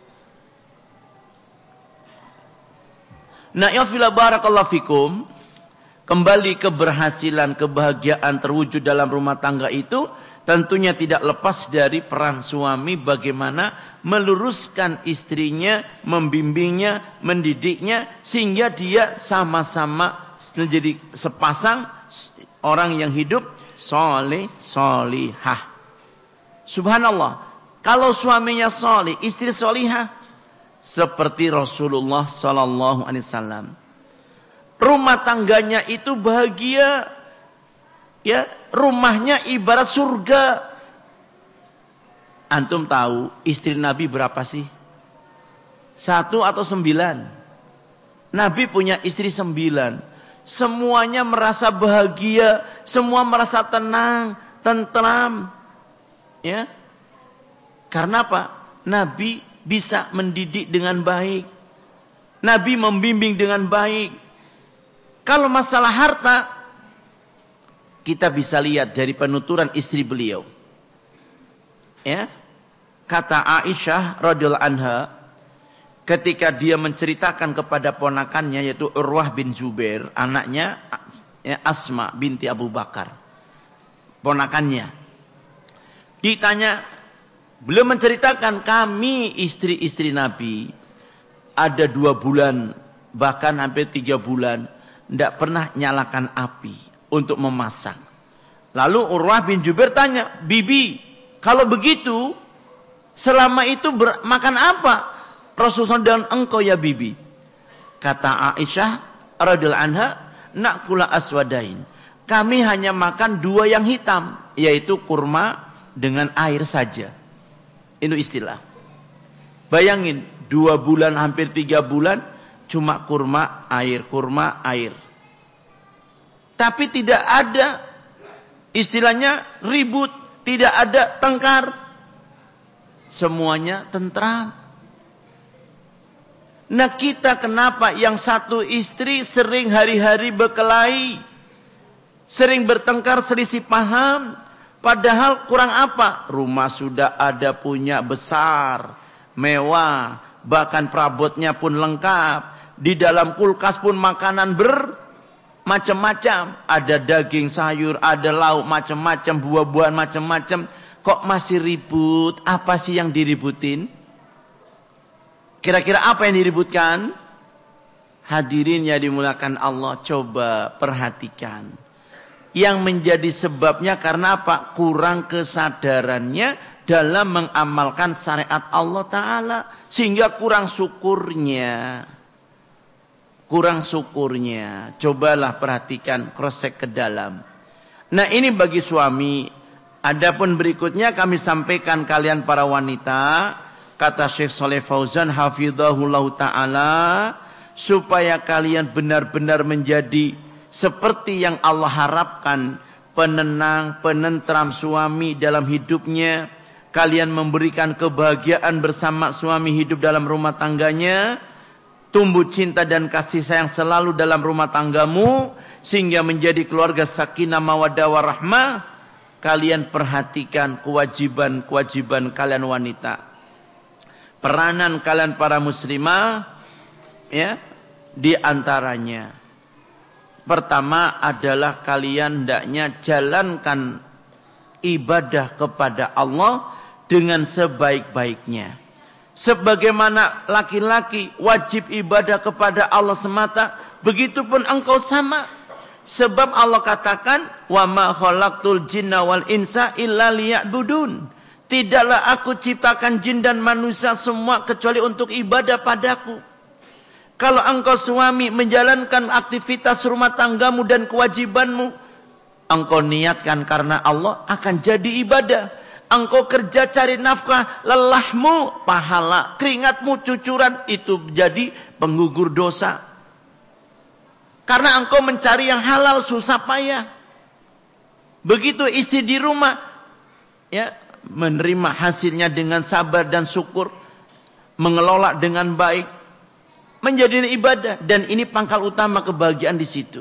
Nah, ya fila barakallahu fikum. Kembali keberhasilan, kebahagiaan terwujud dalam rumah tangga itu tentunya tidak lepas dari peran suami bagaimana meluruskan istrinya, membimbingnya, mendidiknya, sehingga dia sama-sama menjadi sepasang orang yang hidup soleh, solihah. Subhanallah, kalau suaminya soleh, istri solihah, seperti Rasulullah Sallallahu Alaihi Wasallam. Rumah tangganya itu bahagia, ya, rumahnya ibarat surga. Antum tahu istri Nabi berapa sih? 1 atau 9? Nabi punya istri 9. Semuanya merasa bahagia, semua merasa tenang, tentram. Ya. Karena apa? Nabi bisa mendidik dengan baik. Nabi membimbing dengan baik. Kalau masalah harta, kita bisa lihat dari penuturan istri beliau. Ya, kata Aisyah radhiyallahu anha ketika dia menceritakan kepada ponakannya yaitu Urwah bin Zubair, anaknya ya, Asma binti Abu Bakar, ponakannya. Ditanya, beliau menceritakan kami istri-istri Nabi ada 2 bulan bahkan hampir 3 bulan tidak pernah nyalakan api untuk memasak. Lalu Urwah bin Zubair tanya, Bibi, kalau begitu selama itu makan apa Rasulullah dan engkau ya Bibi? Kata Aisyah radhiyallahu anha, nakula aswadain. Kami hanya makan 2 yang hitam, yaitu kurma dengan air saja. Itu istilah. Bayangin 2 bulan hampir 3 bulan cuma kurma air. Tapi tidak ada istilahnya ribut, tidak ada tengkar. Semuanya tentram. Nah kita kenapa yang satu istri sering hari-hari berkelahi, sering bertengkar, selisih paham, padahal kurang apa? Rumah sudah ada punya besar, mewah, bahkan perabotnya pun lengkap. Di dalam kulkas pun makanan bermacam-macam, ada daging, sayur, ada lauk macam-macam, buah-buahan macam-macam. Kok masih ribut? Apa sih yang diributin? Kira-kira apa yang diributkan? Hadirin yang dimuliakan Allah, coba perhatikan. Yang menjadi sebabnya karena apa? Kurang kesadarannya dalam mengamalkan syariat Allah Ta'ala. Sehingga kurang syukurnya. Cobalah perhatikan, cross-check ke dalam. Nah ini bagi suami. Adapun berikutnya kami sampaikan kalian para wanita. Kata Syekh Shalih Fauzan hafizahullahu ta'ala, supaya kalian benar-benar menjadi seperti yang Allah harapkan, penenang, penentram suami dalam hidupnya. Kalian memberikan kebahagiaan bersama suami, hidup dalam rumah tangganya, tumbuh cinta dan kasih sayang selalu dalam rumah tanggamu, sehingga menjadi keluarga sakinah mawaddah warahmah. Kalian perhatikan kewajiban kalian wanita. Peranan kalian para muslimah ya, di antaranya pertama adalah kalian hendaknya jalankan ibadah kepada Allah dengan sebaik-baiknya. Sebagaimana laki-laki wajib ibadah kepada Allah semata, begitupun engkau sama. Sebab Allah katakan, "Wa ma khalaqtul jinna wal insa illa liya'budun." Tidaklah aku ciptakan jin dan manusia semua kecuali untuk ibadah padaku. Kalau engkau suami menjalankan aktivitas rumah tanggamu dan kewajibanmu, engkau niatkan karena Allah, akan jadi ibadah. Engkau kerja cari nafkah, lelahmu pahala, keringatmu cucuran, itu jadi penggugur dosa. Karena engkau mencari yang halal, susah payah. Begitu istri di rumah, ya, menerima hasilnya dengan sabar dan syukur, mengelola dengan baik, menjadi ibadah, dan ini pangkal utama kebahagiaan di situ.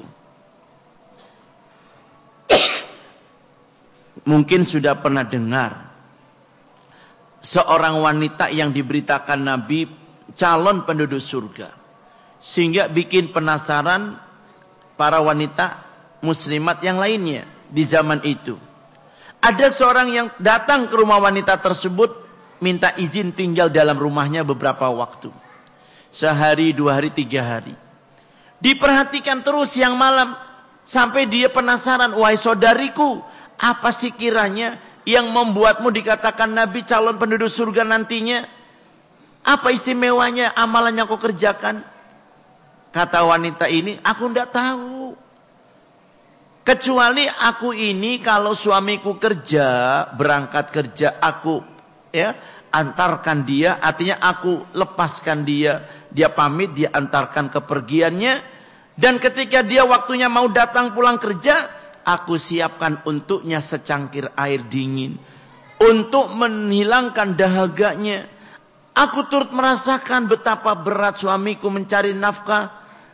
Mungkin sudah pernah dengar seorang wanita yang diberitakan Nabi calon penduduk surga, sehingga bikin penasaran para wanita muslimat yang lainnya di zaman itu. Ada seorang yang datang ke rumah wanita tersebut, minta izin tinggal dalam rumahnya beberapa waktu. Sehari, 2 hari, 3 hari. Diperhatikan terus siang malam. Sampai dia penasaran, wahai saudariku, apa sih kiranya yang membuatmu dikatakan Nabi calon penduduk surga nantinya? Apa istimewanya amalan yang kau kerjakan? Kata wanita ini, aku tidak tahu. Kecuali aku ini kalau suamiku kerja, berangkat kerja, aku antarkan dia, artinya aku lepaskan dia, dia pamit, dia antarkan kepergiannya, dan ketika dia waktunya mau datang pulang kerja, aku siapkan untuknya secangkir air dingin untuk menghilangkan dahaganya. Aku turut merasakan betapa berat suamiku mencari nafkah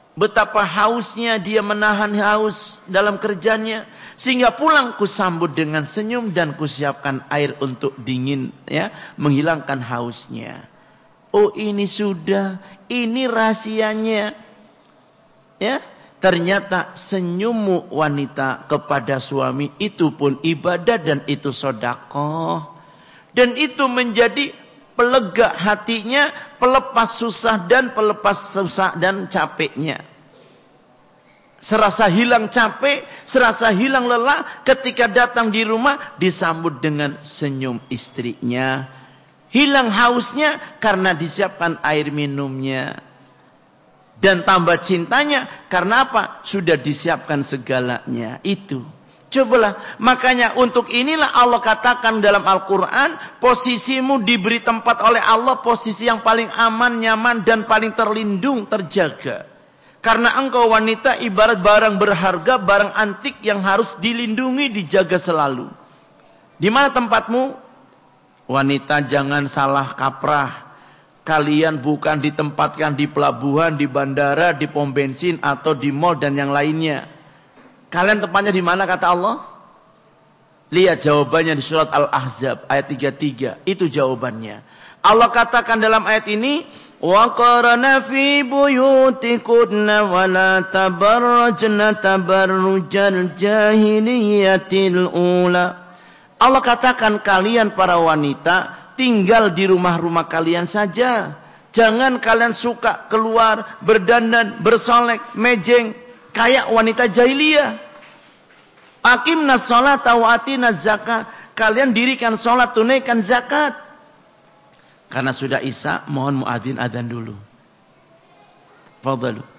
betapa hausnya dia menahan haus dalam kerjanya, sehingga pulang kusambut dengan senyum dan kusiapkan air untuk dingin, ya, menghilangkan hausnya. Oh, ini rahasianya. Ya, ternyata senyummu wanita kepada suami itu pun ibadah dan itu sedekah. Dan itu menjadi pelega hatinya, pelepas susah dan capeknya. Serasa hilang capek, serasa hilang lelah ketika datang di rumah disambut dengan senyum istrinya. Hilang hausnya karena disiapkan air minumnya. Dan tambah cintanya karena apa? Sudah disiapkan segalanya. Itu. Cobalah. Makanya untuk inilah Allah katakan dalam Al-Quran, posisimu diberi tempat oleh Allah, posisi yang paling aman, nyaman, dan paling terlindung, terjaga. Karena engkau wanita ibarat barang berharga, barang antik yang harus dilindungi, dijaga selalu. Di mana tempatmu? Wanita jangan salah kaprah. Kalian bukan ditempatkan di pelabuhan, di bandara, di pom bensin, atau di mall dan yang lainnya. Kalian tempatnya di mana kata Allah? Lihat jawabannya di surat Al-Ahzab ayat 33. Itu jawabannya. Allah katakan dalam ayat ini, wa qarana fi buyutikunna wa la tabarrajna tabarrujal jahiliyatil ula. Allah katakan kalian para wanita tinggal di rumah-rumah kalian saja. Jangan kalian suka keluar berdandan, bersolek, mejeng kayak wanita jahiliyah. Aqimnas sholata wa atinaz zakat. Kalian dirikan sholat, tunaikan zakat. Karena sudah Isya, mohon muadzin adzan dulu. Fadhalu.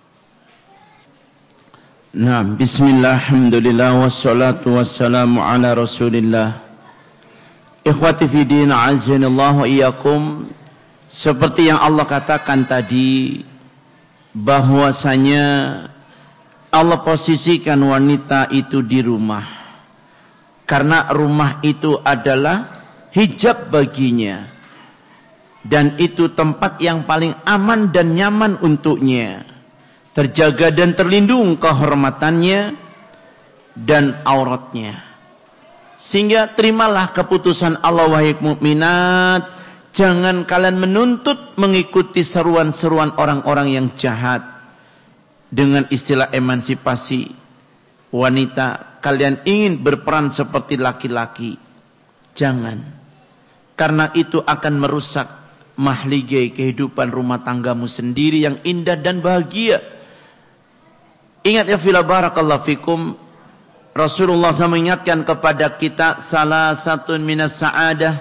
Nah, bismillah, alhamdulillah, wassalatu wassalamu ala rasulillah. Ikhwati fi din, a'azzanallahu wa iyyakum. Seperti yang Allah katakan tadi, bahwasanya Allah posisikan wanita itu di rumah. Karena rumah itu adalah hijab baginya. Dan itu tempat yang paling aman dan nyaman untuknya. Terjaga dan terlindung kehormatannya dan auratnya. Sehingga terimalah keputusan Allah wahai mukminat, jangan kalian menuntut mengikuti seruan-seruan orang-orang yang jahat dengan istilah emansipasi wanita. Kalian ingin berperan seperti laki-laki, jangan, karena itu akan merusak mahligai kehidupan rumah tanggamu sendiri yang indah dan bahagia. Ingat ya fila barakallahu fikum, Rasulullah SAW mengingatkan kepada kita salah satu minas sa'adah,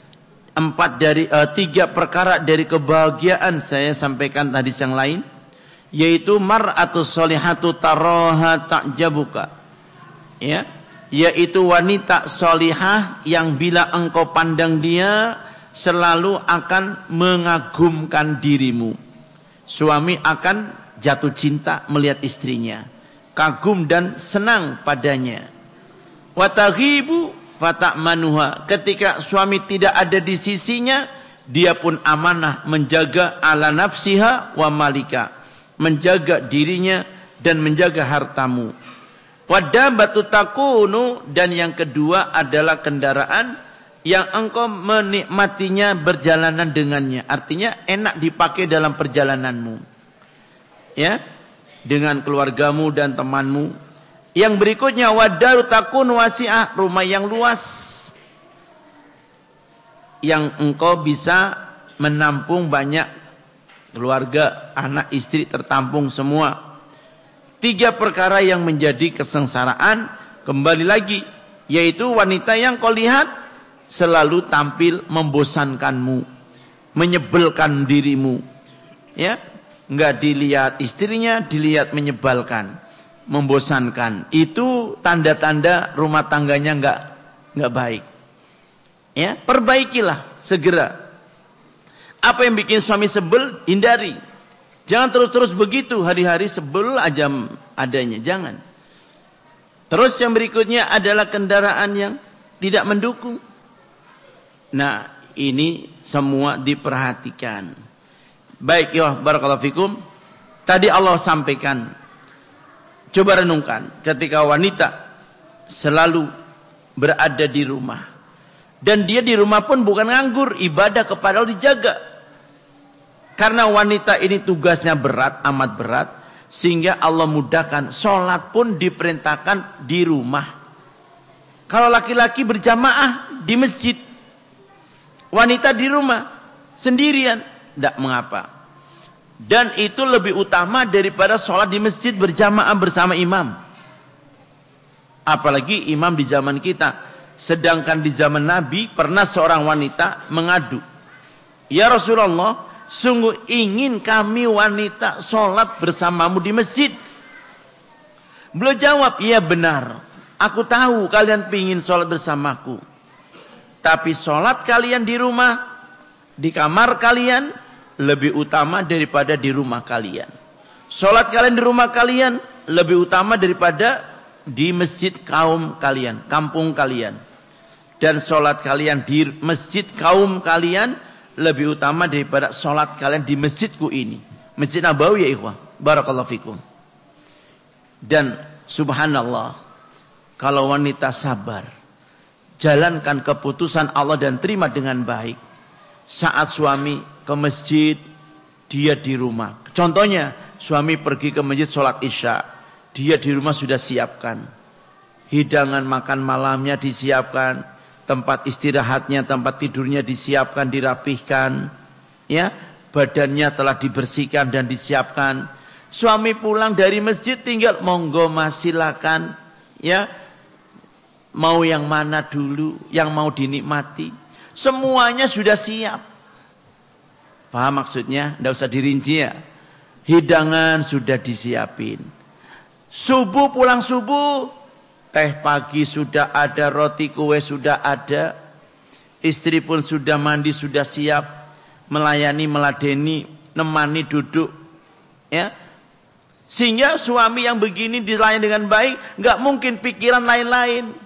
3 perkara dari kebahagiaan. Saya sampaikan tadi yang lain, yaitu mar'atus solihatu taraha ta'jabuka, ya, yaitu wanita solihah yang bila engkau pandang dia selalu akan mengagumkan dirimu. Suami akan jatuh cinta melihat istrinya, kagum dan senang padanya. Wa taghibu fata'manuha, ketika suami tidak ada di sisinya, dia pun amanah menjaga ala nafsiha wa malika, menjaga dirinya dan menjaga hartamu. Wadabatu takunu, dan yang kedua adalah kendaraan yang engkau menikmatinya berjalanan dengannya, artinya enak dipakai dalam perjalananmu, ya, dengan keluargamu dan temanmu. Yang berikutnya wadaru takun wasi'ah, rumah yang luas yang engkau bisa menampung banyak keluarga, anak, istri tertampung semua. 3 perkara yang menjadi kesengsaraan, kembali lagi, yaitu wanita yang kau lihat selalu tampil membosankanmu, menyebalkan dirimu, ya, enggak dilihat istrinya, dilihat menyebalkan, membosankan. Itu tanda-tanda rumah tangganya enggak baik. Ya, perbaikilah segera. Apa yang bikin suami sebel, hindari. Jangan terus-terus begitu, hari-hari sebel aja adanya, jangan. Terus yang berikutnya adalah kendaraan yang tidak mendukung. Nah, ini semua diperhatikan. Baik, ya barakallahu fikum. Tadi Allah sampaikan, coba renungkan, ketika wanita selalu berada di rumah, dan dia di rumah pun bukan nganggur, ibadah kepada Allah dijaga. Karena wanita ini tugasnya berat, amat berat, sehingga Allah mudahkan, sholat pun diperintahkan di rumah. Kalau laki-laki berjamaah di masjid, wanita di rumah sendirian, tidak mengapa. Dan itu lebih utama daripada sholat di masjid berjamaah bersama imam. Apalagi imam di zaman kita. Sedangkan di zaman Nabi pernah seorang wanita mengadu, "Ya Rasulullah, sungguh ingin kami wanita sholat bersamamu di masjid." Beliau jawab, "Iya benar, aku tahu kalian ingin sholat bersamaku. Tapi sholat kalian di rumah, di kamar kalian, lebih utama daripada di rumah kalian. Sholat kalian di rumah kalian lebih utama daripada di masjid kaum kalian, kampung kalian. Dan sholat kalian di masjid kaum kalian lebih utama daripada sholat kalian di masjidku ini." Masjid Nabawi, ya ikhwah. Barakallahu fikum. Dan subhanallah, kalau wanita sabar, jalankan keputusan Allah dan terima dengan baik. Saat suami ke masjid, dia di rumah. Contohnya, suami pergi ke masjid sholat isya, dia di rumah sudah siapkan. Hidangan makan malamnya disiapkan, tempat istirahatnya, tempat tidurnya disiapkan, dirapihkan. Ya, badannya telah dibersihkan dan disiapkan. Suami pulang dari masjid tinggal, monggo mas silakan. Ya, mau yang mana dulu, yang mau dinikmati. Semuanya sudah siap. Paham maksudnya? Tidak usah dirinci ya. Hidangan sudah disiapin. Subuh pulang subuh, teh pagi sudah ada, roti kue sudah ada. Istri pun sudah mandi, sudah siap. Melayani, meladeni, nemani duduk. Ya. Sehingga suami yang begini dilayani dengan baik, nggak mungkin pikiran lain-lain.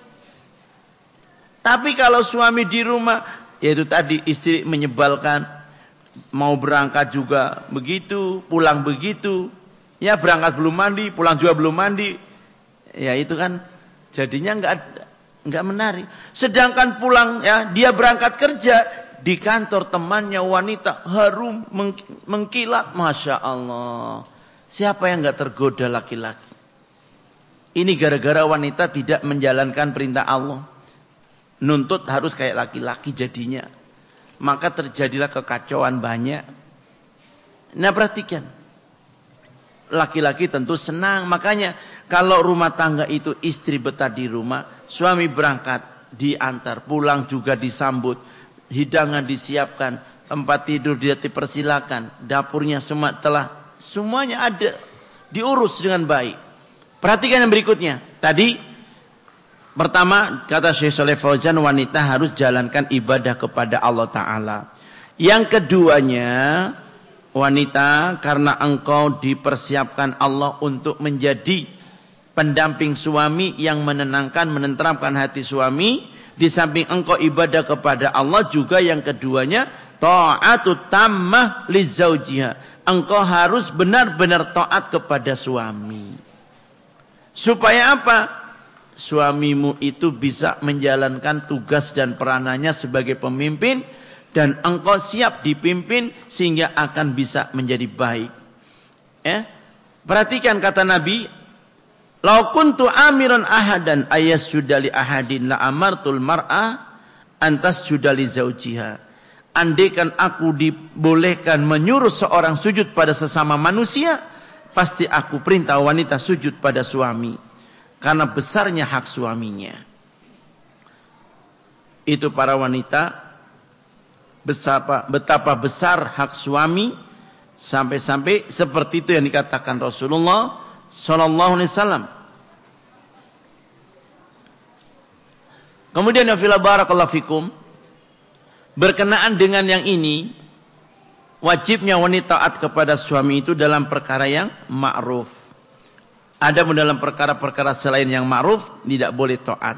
Tapi kalau suami di rumah, yaitu tadi istri menyebalkan, mau berangkat juga begitu, pulang begitu, ya berangkat belum mandi, pulang juga belum mandi, ya itu kan jadinya nggak menarik. Sedangkan pulang, ya dia berangkat kerja di kantor temannya wanita harum mengkilat, masya Allah. Siapa yang nggak tergoda laki-laki? Ini gara-gara wanita tidak menjalankan perintah Allah. Nuntut harus kayak laki-laki jadinya. Maka terjadilah kekacauan banyak. Nah perhatikan. Laki-laki tentu senang. Makanya kalau rumah tangga itu istri betah di rumah, suami berangkat diantar, pulang juga disambut, hidangan disiapkan, tempat tidur dia dipersilakan, dapurnya semuanya ada, diurus dengan baik. Perhatikan yang berikutnya. Tadi pertama, kata Syekh Shalih Fauzan, wanita harus jalankan ibadah kepada Allah Ta'ala. Yang keduanya, wanita, karena engkau dipersiapkan Allah untuk menjadi pendamping suami yang menenangkan, menenteramkan hati suami. Di samping engkau ibadah kepada Allah, juga yang keduanya, ta'atut tammah li zaujiha. Engkau harus benar-benar taat kepada suami. Supaya apa? Suamimu itu bisa menjalankan tugas dan peranannya sebagai pemimpin, dan engkau siap dipimpin sehingga akan bisa menjadi baik. Perhatikan kata Nabi, "Lau kuntu amiran ahadan ayasjuda li ahadin la amartul mar'ah antasjuda li zaujiha." Andaikan aku dibolehkan menyuruh seorang sujud pada sesama manusia, pasti aku perintah wanita sujud pada suami. Karena besarnya hak suaminya. Itu para wanita, betapa besar hak suami, sampai-sampai seperti itu yang dikatakan Rasulullah sallallahu alaihi wasallam. Kemudian ya fillah barakallahu fikum, berkenaan dengan yang ini, wajibnya wanita taat kepada suami itu dalam perkara yang ma'ruf. Ada pun dalam perkara-perkara selain yang ma'ruf tidak boleh taat.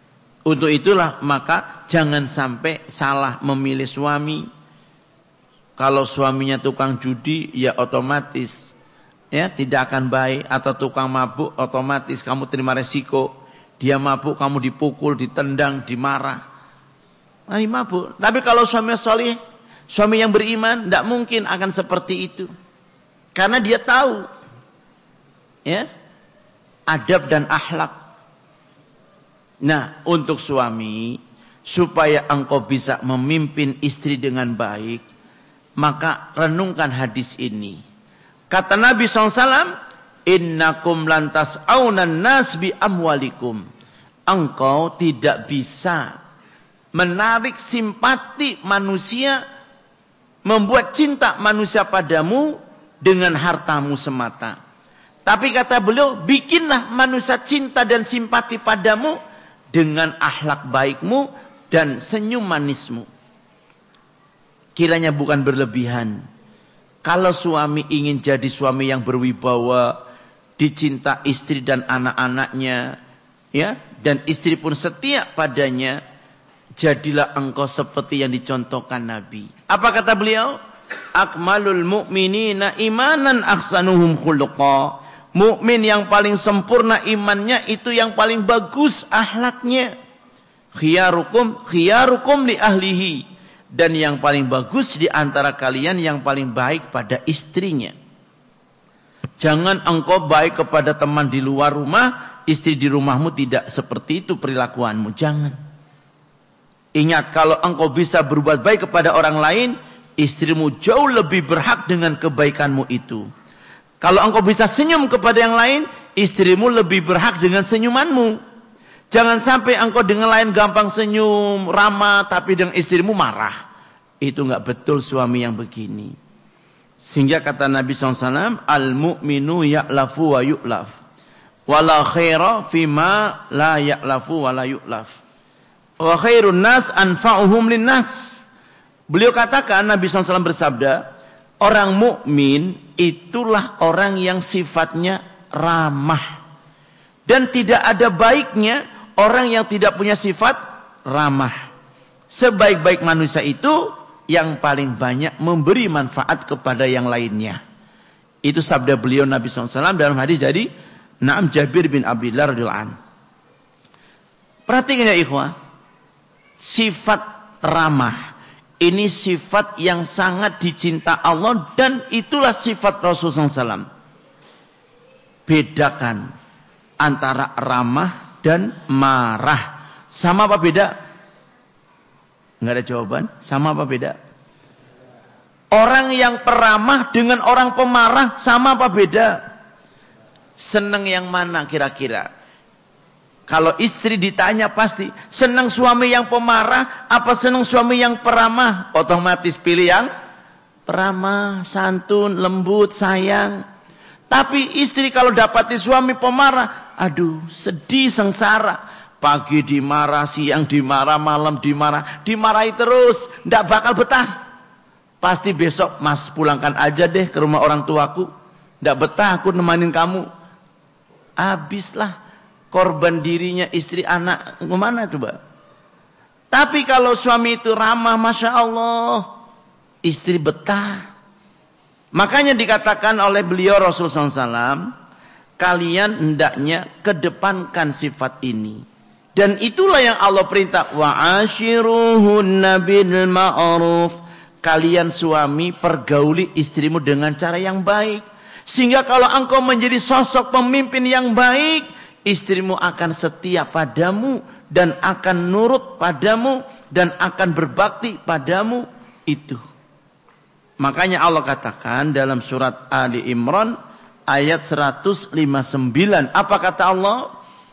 Untuk itulah maka jangan sampai salah memilih suami. Kalau suaminya tukang judi, ya otomatis ya tidak akan baik. Atau tukang mabuk, otomatis kamu terima resiko. Dia mabuk, kamu dipukul, ditendang, dimarah. Nah, ini mabuk. Tapi kalau suami soleh, suami yang beriman, tidak mungkin akan seperti itu. Karena dia tahu ya adab dan akhlak. Nah, untuk suami, supaya engkau bisa memimpin istri dengan baik, maka renungkan hadis ini. Kata Nabi SAW, innakum lantas aunan nas bi amwalikum. Engkau tidak bisa menarik simpati manusia, membuat cinta manusia padamu dengan hartamu semata. Tapi kata beliau, bikinlah manusia cinta dan simpati padamu dengan akhlak baikmu dan senyum manismu. Kiranya bukan berlebihan. Kalau suami ingin jadi suami yang berwibawa, dicinta istri dan anak-anaknya, ya, dan istri pun setia padanya, jadilah engkau seperti yang dicontohkan Nabi. Apa kata beliau? Akmalul mu'minina imanan ahsanuhum khuluqa. Mukmin yang paling sempurna imannya itu yang paling bagus akhlaknya. Khiyarukum li ahlihi. Dan yang paling bagus di antara kalian yang paling baik pada istrinya. Jangan engkau baik kepada teman di luar rumah, istri di rumahmu tidak seperti itu perilakuanmu. Jangan. Ingat, kalau engkau bisa berbuat baik kepada orang lain, istrimu jauh lebih berhak dengan kebaikanmu itu. Kalau engkau bisa senyum kepada yang lain, istrimu lebih berhak dengan senyumanmu. Jangan sampai engkau dengan lain gampang senyum, ramah, tapi dengan istrimu marah. Itu enggak betul suami yang begini. Sehingga kata Nabi SAW, al-mu'minu ya'lafu wa yu'laf. Wala khaira fima la ya'lafu wa la yu'laf. Wa khairun nas anfa'uhum linnas. Beliau katakan, Nabi SAW bersabda, orang mukmin itulah orang yang sifatnya ramah. Dan tidak ada baiknya orang yang tidak punya sifat ramah. Sebaik-baik manusia itu yang paling banyak memberi manfaat kepada yang lainnya. Itu sabda beliau Nabi SAW dalam hadis jadi Naam Jabir bin Abdullah radhiyallahu anhu. Perhatikan ya ikhwah, sifat ramah ini sifat yang sangat dicinta Allah dan itulah sifat Rasulullah SAW. Bedakan antara ramah dan marah. Sama apa beda? Enggak ada jawaban. Sama apa beda? Orang yang peramah dengan orang pemarah sama apa beda? Senang yang mana kira-kira? Kalau istri ditanya pasti, senang suami yang pemarah apa senang suami yang peramah? Otomatis pilih yang peramah, santun, lembut, sayang. Tapi istri kalau dapati suami pemarah, aduh sedih, sengsara. Pagi dimarah, siang dimarah, malam dimarah. Dimarahi terus, tidak bakal betah. Pasti besok, mas pulangkan aja deh ke rumah orang tuaku. Tidak betah aku nemanin kamu. Habislah korban dirinya, istri, anak. Kemana coba? Tapi kalau suami itu ramah, Masya Allah, istri betah. Makanya dikatakan oleh beliau Rasulullah SAW, kalian hendaknya kedepankan sifat ini. Dan itulah yang Allah perintah. Wa ashiruhunna bil ma'ruf. Kalian suami pergauli istrimu dengan cara yang baik. Sehingga kalau engkau menjadi sosok pemimpin yang baik, istrimu akan setia padamu dan akan nurut padamu dan akan berbakti padamu itu. Makanya Allah katakan dalam surat Ali Imran ayat 159. Apa kata Allah?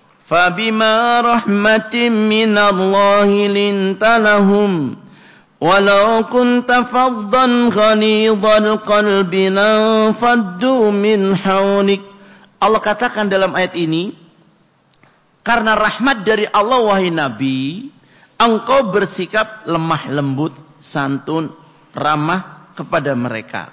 Fabima rahmatin minallahi lintalahum walau kunta faddan ghalidhal qalbi lanfaddu min hawlik. Allah katakan dalam ayat ini, karena rahmat dari Allah wahai Nabi, engkau bersikap lemah lembut, santun, ramah kepada mereka.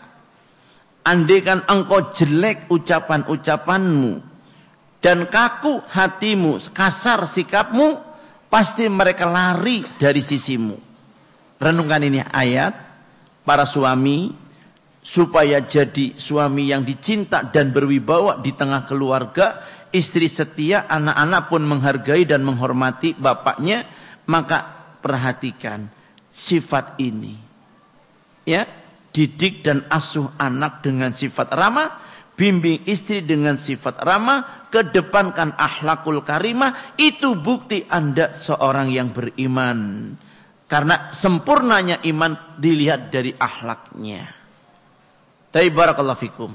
Andaikan engkau jelek ucapan-ucapanmu dan kaku hatimu, kasar sikapmu, pasti mereka lari dari sisimu. Renungkan ini ayat. para suami supaya jadi suami yang dicinta dan berwibawa di tengah keluarga, istri setia, anak-anak pun menghargai dan menghormati bapaknya, maka perhatikan sifat ini. Ya, didik dan asuh anak dengan sifat ramah, bimbing istri dengan sifat ramah, kedepankan akhlakul karimah, itu bukti Anda seorang yang beriman. Karena sempurnanya iman dilihat dari akhlaknya. Tapi barakallahu fikum.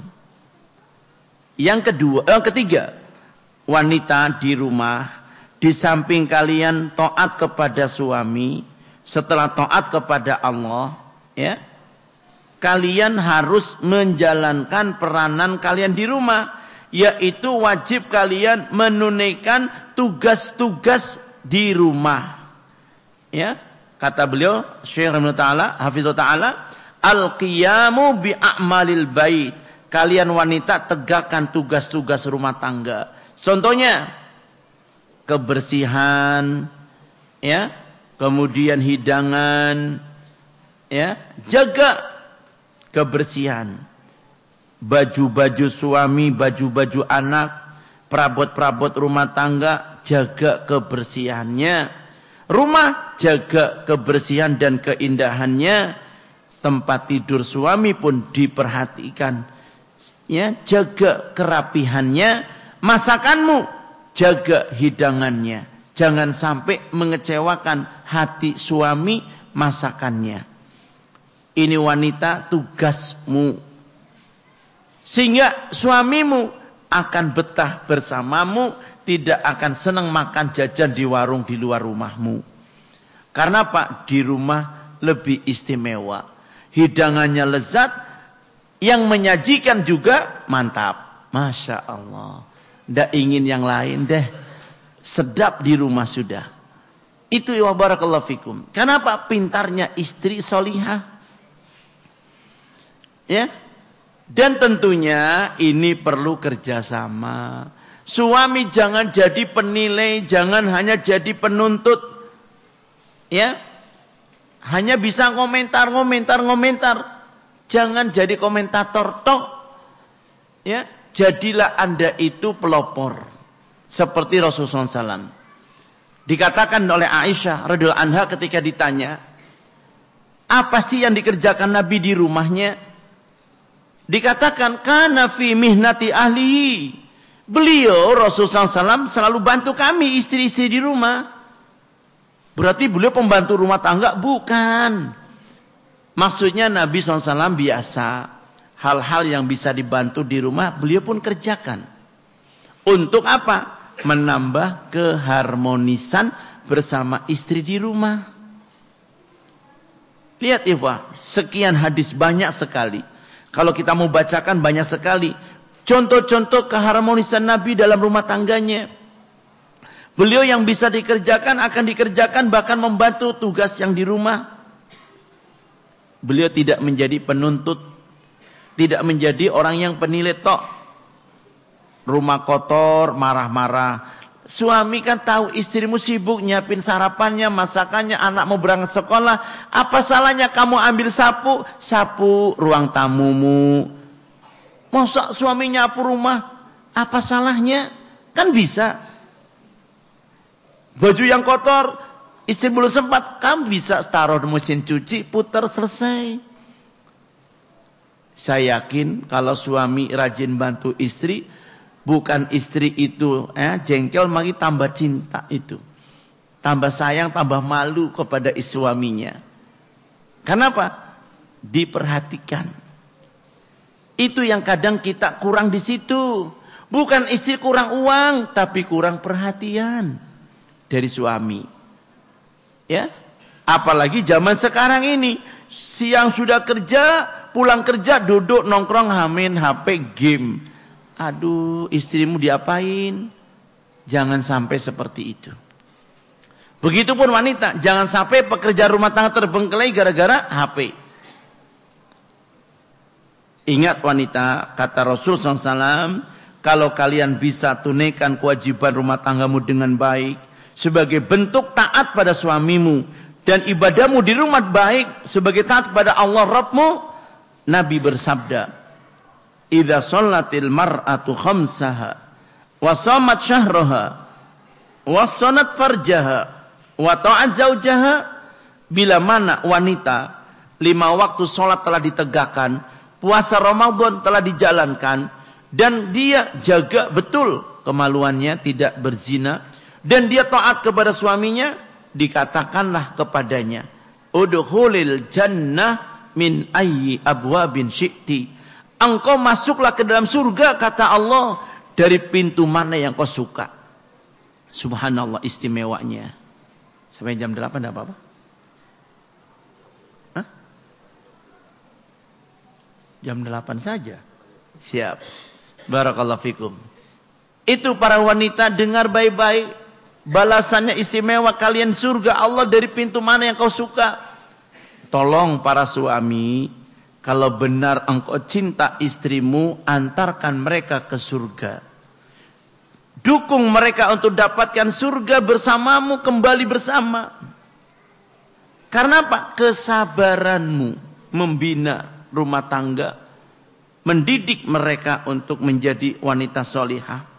Yang ketiga, wanita di rumah, di samping kalian taat kepada suami, setelah taat kepada Allah, ya, kalian harus menjalankan peranan kalian di rumah, yaitu wajib kalian menunaikan tugas-tugas di rumah. Ya, kata beliau Syekh Rahimahullah Ta'ala, Hafizullah Ta'ala, al-qiyamu bi'a'malil bait. Kalian wanita tegakkan tugas-tugas rumah tangga. Contohnya kebersihan, ya, kemudian hidangan, ya, jaga kebersihan. Baju-baju suami, baju-baju anak, perabot-perabot rumah tangga, jaga kebersihannya. Rumah, jaga kebersihan dan keindahannya. Tempat tidur suami pun diperhatikan, ya, jaga kerapihannya. Masakanmu, jaga hidangannya. Jangan sampai mengecewakan hati suami masakannya. Ini wanita tugasmu, sehingga suamimu akan betah bersamamu, tidak akan senang makan jajan di warung di luar rumahmu. Karena Pak, di rumah lebih istimewa. Hidangannya lezat, yang menyajikan juga mantap. Masya Allah. Tidak ingin yang lain deh. Sedap di rumah sudah. Itu ya barakallahu fikum. Kenapa? Pintarnya istri solihah. Ya. Dan tentunya ini perlu kerjasama. Suami jangan jadi penilai, jangan hanya jadi penuntut. Ya. Hanya bisa komentar. Jangan jadi komentator tok. Ya, jadilah Anda itu pelopor. Seperti Rasulullah SAW. Dikatakan oleh Aisyah radhiyallahu anha ketika ditanya, apa sih yang dikerjakan Nabi di rumahnya? Dikatakan, kana fi mihnati ahlihi. Beliau Rasulullah SAW selalu bantu kami istri-istri di rumah. Berarti beliau pembantu rumah tangga? Bukan. Maksudnya Nabi SAW biasa. Hal-hal yang bisa dibantu di rumah, beliau pun kerjakan. Untuk apa? Menambah keharmonisan bersama istri di rumah. Lihat Ikhwah, sekian hadis banyak sekali. Kalau kita mau bacakan banyak sekali. Contoh-contoh keharmonisan Nabi dalam rumah tangganya. Beliau yang bisa dikerjakan akan dikerjakan, bahkan membantu tugas yang di rumah. Beliau tidak menjadi penuntut, tidak menjadi orang yang penilai tok. Rumah kotor, marah-marah. Suami kan tahu istrimu sibuk nyiapin sarapannya, masakannya, anak mau berangkat sekolah. Apa salahnya kamu ambil sapu, sapu ruang tamumu. Masa suami nyapu rumah, apa salahnya? Kan bisa. Baju yang kotor, istri belum sempat, kamu bisa taruh di mesin cuci, putar, selesai. Saya yakin kalau suami rajin bantu istri, bukan istri itu jengkel, makin tambah cinta itu. Tambah sayang, tambah malu kepada suaminya. Kenapa? Diperhatikan. Itu yang kadang kita kurang di situ. Bukan istri kurang uang, tapi kurang perhatian dari suami. Ya, apalagi zaman sekarang ini, siang sudah kerja, pulang kerja duduk nongkrong hamin HP game. Aduh, istrimu diapain? Jangan sampai seperti itu. Begitupun wanita, jangan sampai pekerja rumah tangga terbengkelai gara-gara HP. Ingat wanita, kata Rasul SAW, kalau kalian bisa tunaikan kewajiban rumah tanggamu dengan baik, sebagai bentuk taat pada suamimu, dan ibadahmu di rumah baik sebagai taat kepada Allah Rabbmu, Nabi bersabda, "Idza shallatil mar'atu khamsaha wa shamat syahraha wa sanat farjaha wa ta'at zaujaha," bila mana wanita 5 waktu sholat telah ditegakkan, puasa Ramadan telah dijalankan, dan dia jaga betul kemaluannya, tidak berzina, dan dia taat kepada suaminya, dikatakanlah kepadanya, "Udkhulil jannah min ayyi abwabin syi'ti." Engkau masuklah ke dalam surga, kata Allah, dari pintu mana yang kau suka. Subhanallah, istimewanya. Sampai jam 8 enggak apa-apa? Hah? Jam 8 saja. Siap. Barakallahu fikum. Itu para wanita, dengar baik-baik. Balasannya istimewa kalian surga Allah dari pintu mana yang kau suka. Tolong para suami, kalau benar engkau cinta istrimu, antarkan mereka ke surga. Dukung mereka untuk dapatkan surga bersamamu, kembali bersama. Karena apa? Kesabaranmu membina rumah tangga, mendidik mereka untuk menjadi wanita solihah.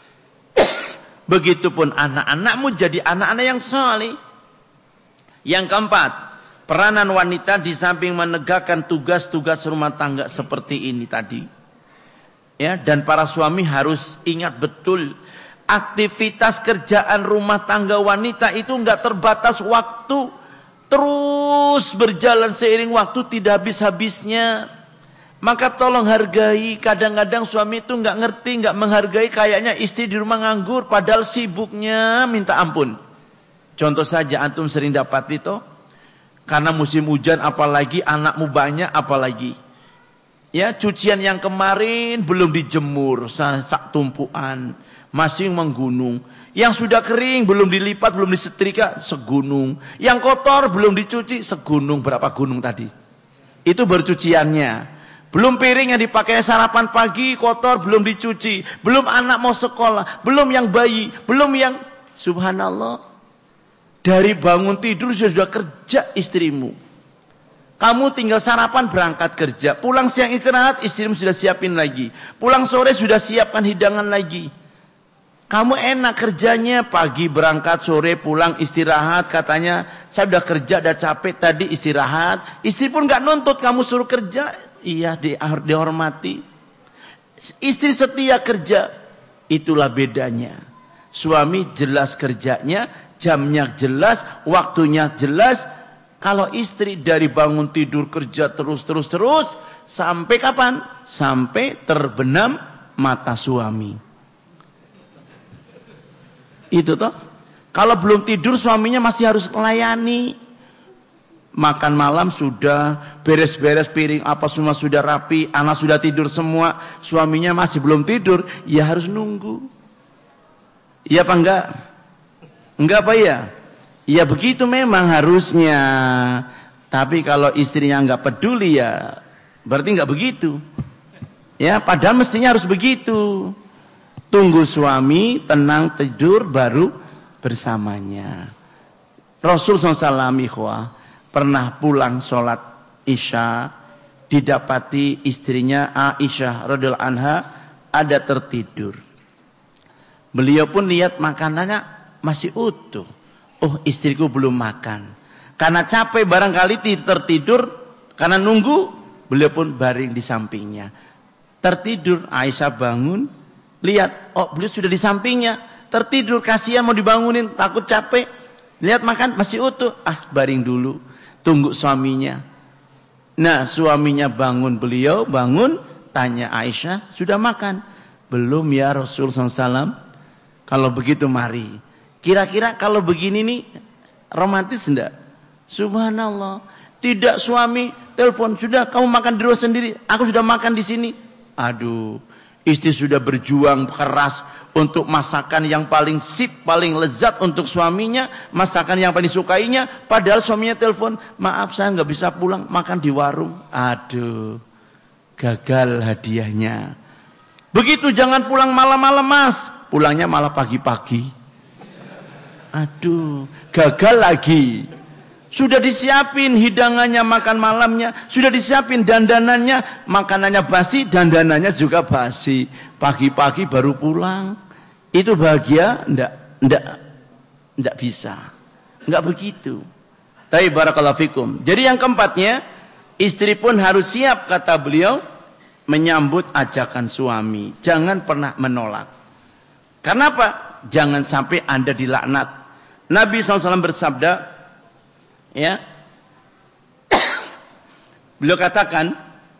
Begitupun anak-anakmu jadi anak-anak yang saleh. Yang keempat, peranan wanita di samping menegakkan tugas-tugas rumah tangga seperti ini tadi. Ya, dan para suami harus ingat betul, aktivitas kerjaan rumah tangga wanita itu enggak terbatas waktu, terus berjalan seiring waktu, tidak habis-habisnya. Maka tolong hargai. Kadang-kadang suami itu enggak ngerti, enggak menghargai, kayaknya istri di rumah nganggur padahal sibuknya minta ampun. Contoh saja, antum sering dapat itu, karena musim hujan apalagi, anakmu banyak apalagi. Ya, cucian yang kemarin belum dijemur, sak tumpuan, masih menggunung. Yang sudah kering belum dilipat, belum disetrika, segunung. Yang kotor belum dicuci, segunung. Berapa gunung tadi? Itu baru cuciannya. Belum piring yang dipakai sarapan pagi, kotor, belum dicuci. Belum anak mau sekolah, belum yang bayi, belum yang... Subhanallah. Dari bangun tidur sudah kerja istrimu. Kamu tinggal sarapan berangkat kerja. Pulang siang istirahat, istrimu sudah siapin lagi. Pulang sore sudah siapkan hidangan lagi. Kamu enak kerjanya, pagi berangkat, sore pulang istirahat. Katanya, saya sudah kerja, sudah capek, tadi istirahat. Istri pun gak nuntut kamu suruh kerja. Iya, dihormati. Istri setia kerja. Itulah bedanya. Suami jelas kerjanya, jamnya jelas, waktunya jelas. Kalau istri dari bangun tidur kerja terus, sampai kapan? Sampai terbenam mata suami. Itu toh. Kalau belum tidur suaminya masih harus melayani. Makan malam sudah, beres-beres piring apa semua sudah rapi, anak sudah tidur semua, suaminya masih belum tidur, ya harus nunggu. Iya apa enggak? Enggak apa ya? Ya begitu memang harusnya. Tapi kalau istrinya enggak peduli ya berarti enggak begitu. Ya, padahal mestinya harus begitu. Tunggu suami tenang tidur baru bersamanya. Rasul SAW pernah pulang sholat Isya, didapati istrinya Aisyah radhiyallahu anha ada tertidur. Beliau pun lihat makanannya masih utuh. Oh, istriku belum makan. Karena capek barangkali tertidur, karena nunggu, beliau pun baring di sampingnya. Tertidur, Aisyah bangun, lihat, oh beliau sudah di sampingnya. Tertidur, kasihan mau dibangunin, takut capek. Lihat makan masih utuh, baring dulu. Tunggu suaminya. Nah, suaminya bangun, beliau bangun, tanya Aisyah, sudah makan? Belum ya Rasul SAW. Kalau begitu mari. Kira-kira kalau begini nih, romantis enggak? Subhanallah. Tidak, suami telepon, sudah kamu makan di luar sendiri, aku sudah makan di sini. Aduh, istri sudah berjuang keras untuk masakan yang paling sip, paling lezat untuk suaminya, masakan yang paling disukainya, padahal suaminya telepon, maaf saya nggak bisa pulang, makan di warung. Aduh, gagal hadiahnya. Begitu, jangan pulang malam-malam mas, pulangnya malah pagi-pagi. Aduh, gagal lagi. Sudah disiapin hidangannya, makan malamnya, sudah disiapin dandanannya, makanannya basi, dandanannya juga basi. Pagi-pagi baru pulang. Itu bahagia? Enggak bisa. Enggak begitu. Tapi barakallahu fikum. Jadi yang keempatnya, istri pun harus siap, kata beliau, menyambut ajakan suami. Jangan pernah menolak. Karena apa? Jangan sampai Anda dilaknat. Nabi SAW bersabda, ya, beliau katakan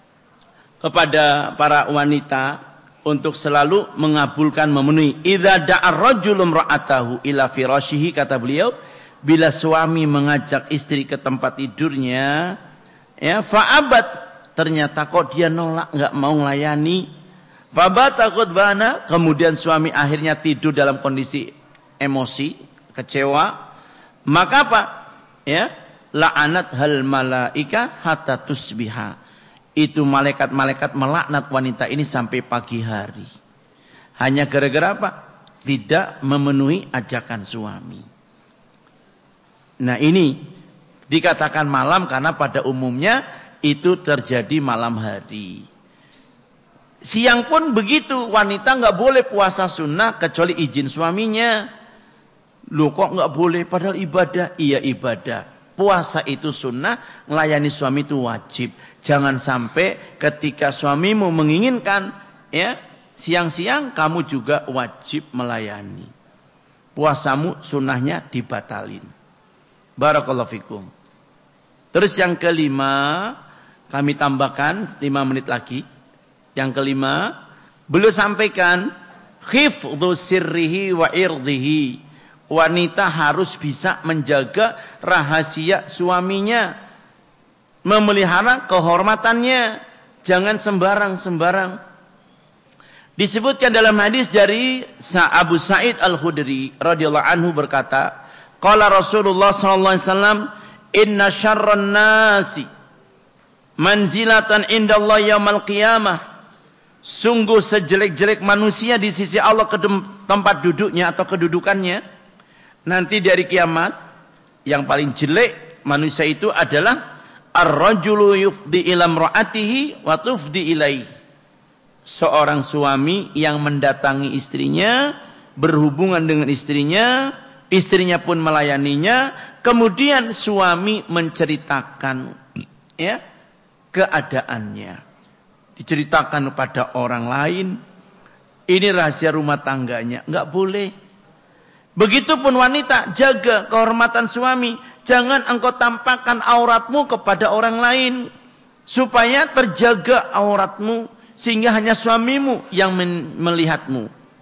kepada para wanita untuk selalu mengabulkan, memenuhi. Idza da'a ar-rajulu imra'atahu ila firashihi, kata beliau, bila suami mengajak istri ke tempat tidurnya, ya, fa'abat, ternyata kok dia nolak, enggak mau melayani, fabata khutbana, kemudian suami akhirnya tidur dalam kondisi emosi, kecewa, maka apa? Ya, la'anat hal malaika hatta tusbiha. Itu malaikat-malaikat melaknat wanita ini sampai pagi hari. Hanya gara-gara apa? Tidak memenuhi ajakan suami. Nah, ini dikatakan malam karena pada umumnya itu terjadi malam hari. Siang pun begitu, wanita enggak boleh puasa sunnah kecuali izin suaminya. Loh, kok enggak boleh? Padahal ibadah. Iya, ibadah. Puasa itu sunnah, melayani suami itu wajib. Jangan sampai ketika suamimu menginginkan, ya, siang-siang kamu juga wajib melayani. Puasamu sunnahnya dibatalin. Barakallahu fikum. Terus yang kelima, kami tambahkan 5 menit lagi. Yang kelima, beliau sampaikan hifdzu sirrihi wa irdihi. Wanita harus bisa menjaga rahasia suaminya, memelihara kehormatannya, jangan sembarang-sembarang. Disebutkan dalam hadis dari Abu Sa'id Al-Khudri radhiyallahu anhu berkata, qala Rasulullah sallallahu alaihi wasallam, inna syarran nasi manzilatan indallahi yaumil qiyamah. Sungguh sejelek-jelek manusia di sisi Allah tempat duduknya atau kedudukannya nanti dari kiamat, yang paling jelek manusia itu adalah ar-rajulu yufdi ila imra'atihi wa tufdi ilaihi. Seorang suami yang mendatangi istrinya, berhubungan dengan istrinya, istrinya pun melayaninya, kemudian suami menceritakan, ya, keadaannya. Diceritakan kepada orang lain. Ini rahasia rumah tangganya, enggak boleh. Begitupun wanita, jaga kehormatan suami. Jangan engkau tampakkan auratmu kepada orang lain, supaya terjaga auratmu, sehingga hanya suamimu yang melihatmu.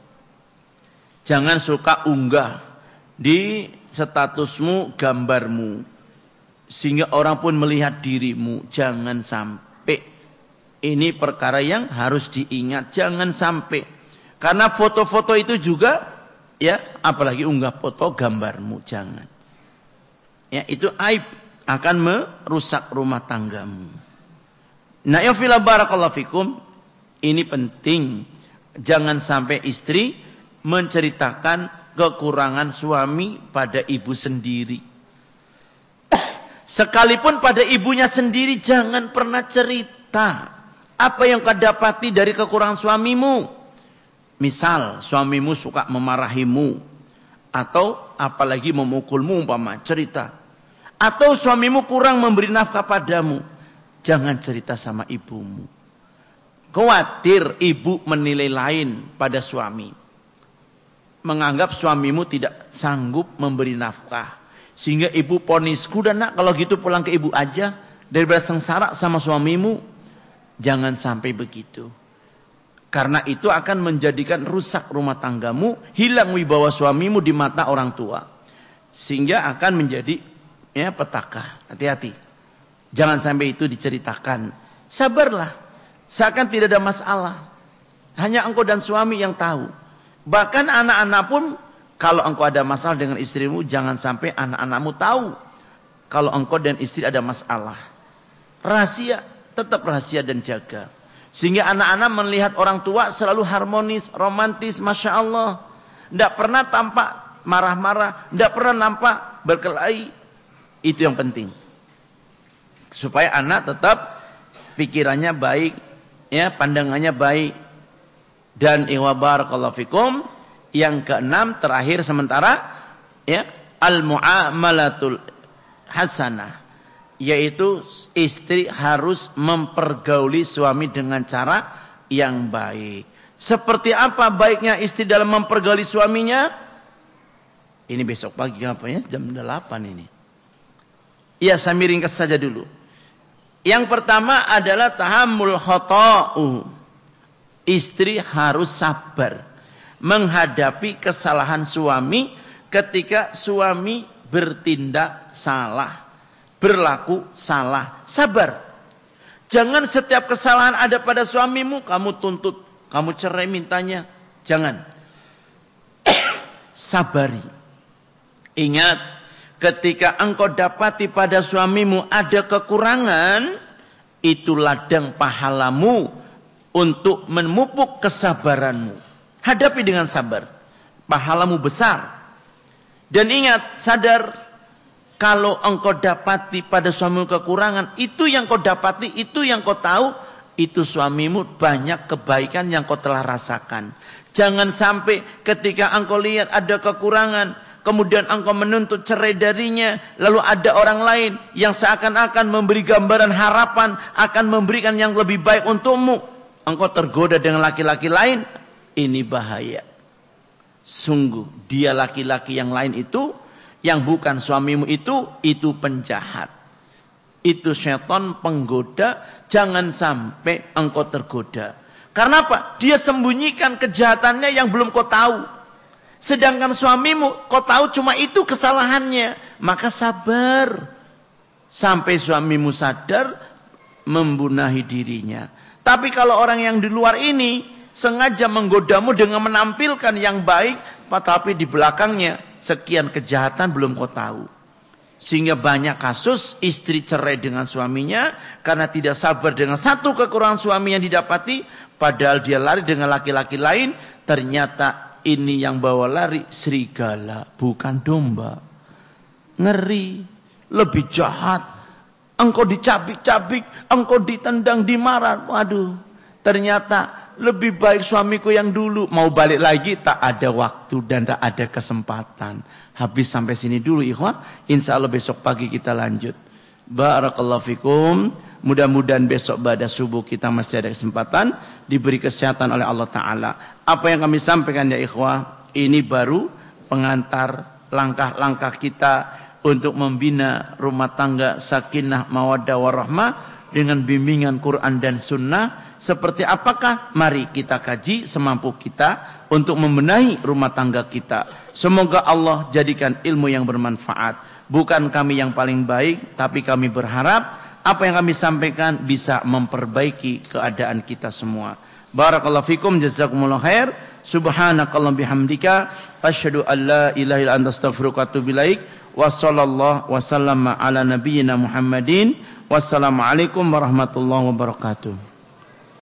Jangan suka unggah di statusmu, gambarmu, sehingga orang pun melihat dirimu. Jangan sampai. Ini perkara yang harus diingat. Jangan sampai. Karena foto-foto itu juga, ya, apalagi unggah foto gambarmu, jangan. Ya, itu aib, akan merusak rumah tanggamu. Nah, ya fila barakallahu fikum, ini penting. Jangan sampai istri menceritakan kekurangan suami pada ibu sendiri. Sekalipun pada ibunya sendiri, jangan pernah cerita apa yang kau dapati dari kekurangan suamimu. Misal suamimu suka memarahimu, atau apalagi memukulmu, umpama cerita, atau suamimu kurang memberi nafkah padamu, jangan cerita sama ibumu. Khawatir ibu menilai lain pada suami, menganggap suamimu tidak sanggup memberi nafkah, sehingga ibu ponis, kuda nak kalau gitu pulang ke ibu aja daripada sengsara sama suamimu. Jangan sampai begitu. Karena itu akan menjadikan rusak rumah tanggamu, hilang wibawa suamimu di mata orang tua, sehingga akan menjadi, ya, petaka. Hati-hati. Jangan sampai itu diceritakan. Sabarlah. Seakan tidak ada masalah. Hanya engkau dan suami yang tahu. Bahkan anak-anak pun, kalau engkau ada masalah dengan istrimu, jangan sampai anak-anakmu tahu kalau engkau dan istri ada masalah. Rahasia, tetap rahasia dan jaga. Sehingga anak-anak melihat orang tua selalu harmonis, romantis, Masya Allah. Tidak pernah tampak marah-marah, tidak pernah nampak berkelahi. Itu yang penting. Supaya anak tetap pikirannya baik, ya, pandangannya baik. Dan barakallahu fikum, yang keenam terakhir sementara, ya, al-muamalatul hasanah, yaitu istri harus mempergauli suami dengan cara yang baik. Seperti apa baiknya istri dalam mempergauli suaminya? Ini besok pagi apa ya? Jam 8 ini. Ya, saya ringkas saja dulu. Yang pertama adalah tahammul khata'u. Istri harus sabar menghadapi kesalahan suami ketika suami bertindak salah, berlaku salah. Sabar. Jangan setiap kesalahan ada pada suamimu kamu tuntut, kamu cerai mintanya. Jangan. Sabari. Ingat, ketika engkau dapati pada suamimu ada kekurangan, itu ladang pahalamu untuk memupuk kesabaranmu. Hadapi dengan sabar. Pahalamu besar. Dan ingat, sadar, kalau engkau dapati pada suamimu kekurangan, itu yang kau dapati, itu yang kau tahu, itu suamimu banyak kebaikan yang kau telah rasakan. Jangan sampai ketika engkau lihat ada kekurangan, kemudian engkau menuntut cerai darinya, lalu ada orang lain yang seakan-akan memberi gambaran harapan akan memberikan yang lebih baik untukmu. Engkau tergoda dengan laki-laki lain, ini bahaya. Sungguh, dia laki-laki yang lain itu, yang bukan suamimu itu penjahat. Itu syaitan penggoda, jangan sampai engkau tergoda. Karena apa? Dia sembunyikan kejahatannya yang belum kau tahu. Sedangkan suamimu, kau tahu cuma itu kesalahannya. Maka sabar. Sampai suamimu sadar, membunuhi dirinya. Tapi kalau orang yang di luar ini sengaja menggodamu dengan menampilkan yang baik, tapi di belakangnya sekian kejahatan belum kau tahu. Sehingga banyak kasus istri cerai dengan suaminya karena tidak sabar dengan satu kekurangan suami yang didapati, padahal dia lari dengan laki-laki lain. Ternyata ini yang bawa lari serigala, bukan domba. Ngeri, lebih jahat. Engkau dicabik-cabik, engkau ditendang, dimarah. Waduh, ternyata lebih baik suamiku yang dulu. Mau balik lagi tak ada waktu dan tak ada kesempatan. Habis sampai sini dulu ikhwah. Insya Allah besok pagi kita lanjut. Barakallahu fikum. Mudah-mudahan besok pada subuh kita masih ada kesempatan. Diberi kesehatan oleh Allah Ta'ala. Apa yang kami sampaikan ya ikhwah, ini baru pengantar langkah-langkah kita untuk membina rumah tangga sakinah mawaddah warahmah dengan bimbingan Quran dan Sunnah. Seperti apakah? Mari kita kaji semampu kita untuk membenahi rumah tangga kita. Semoga Allah jadikan ilmu yang bermanfaat. Bukan kami yang paling baik, tapi kami berharap apa yang kami sampaikan bisa memperbaiki keadaan kita semua. Barakallahu fikum, jazakumullah khair. Subhanakallah bihamdika, asyhadu an la ilaha illa anta astaghfiruka wa atubu ilaik. Wa sallallahu wa sallama ala nabiyyina Muhammadin. Wassalamualaikum warahmatullahi wabarakatuh.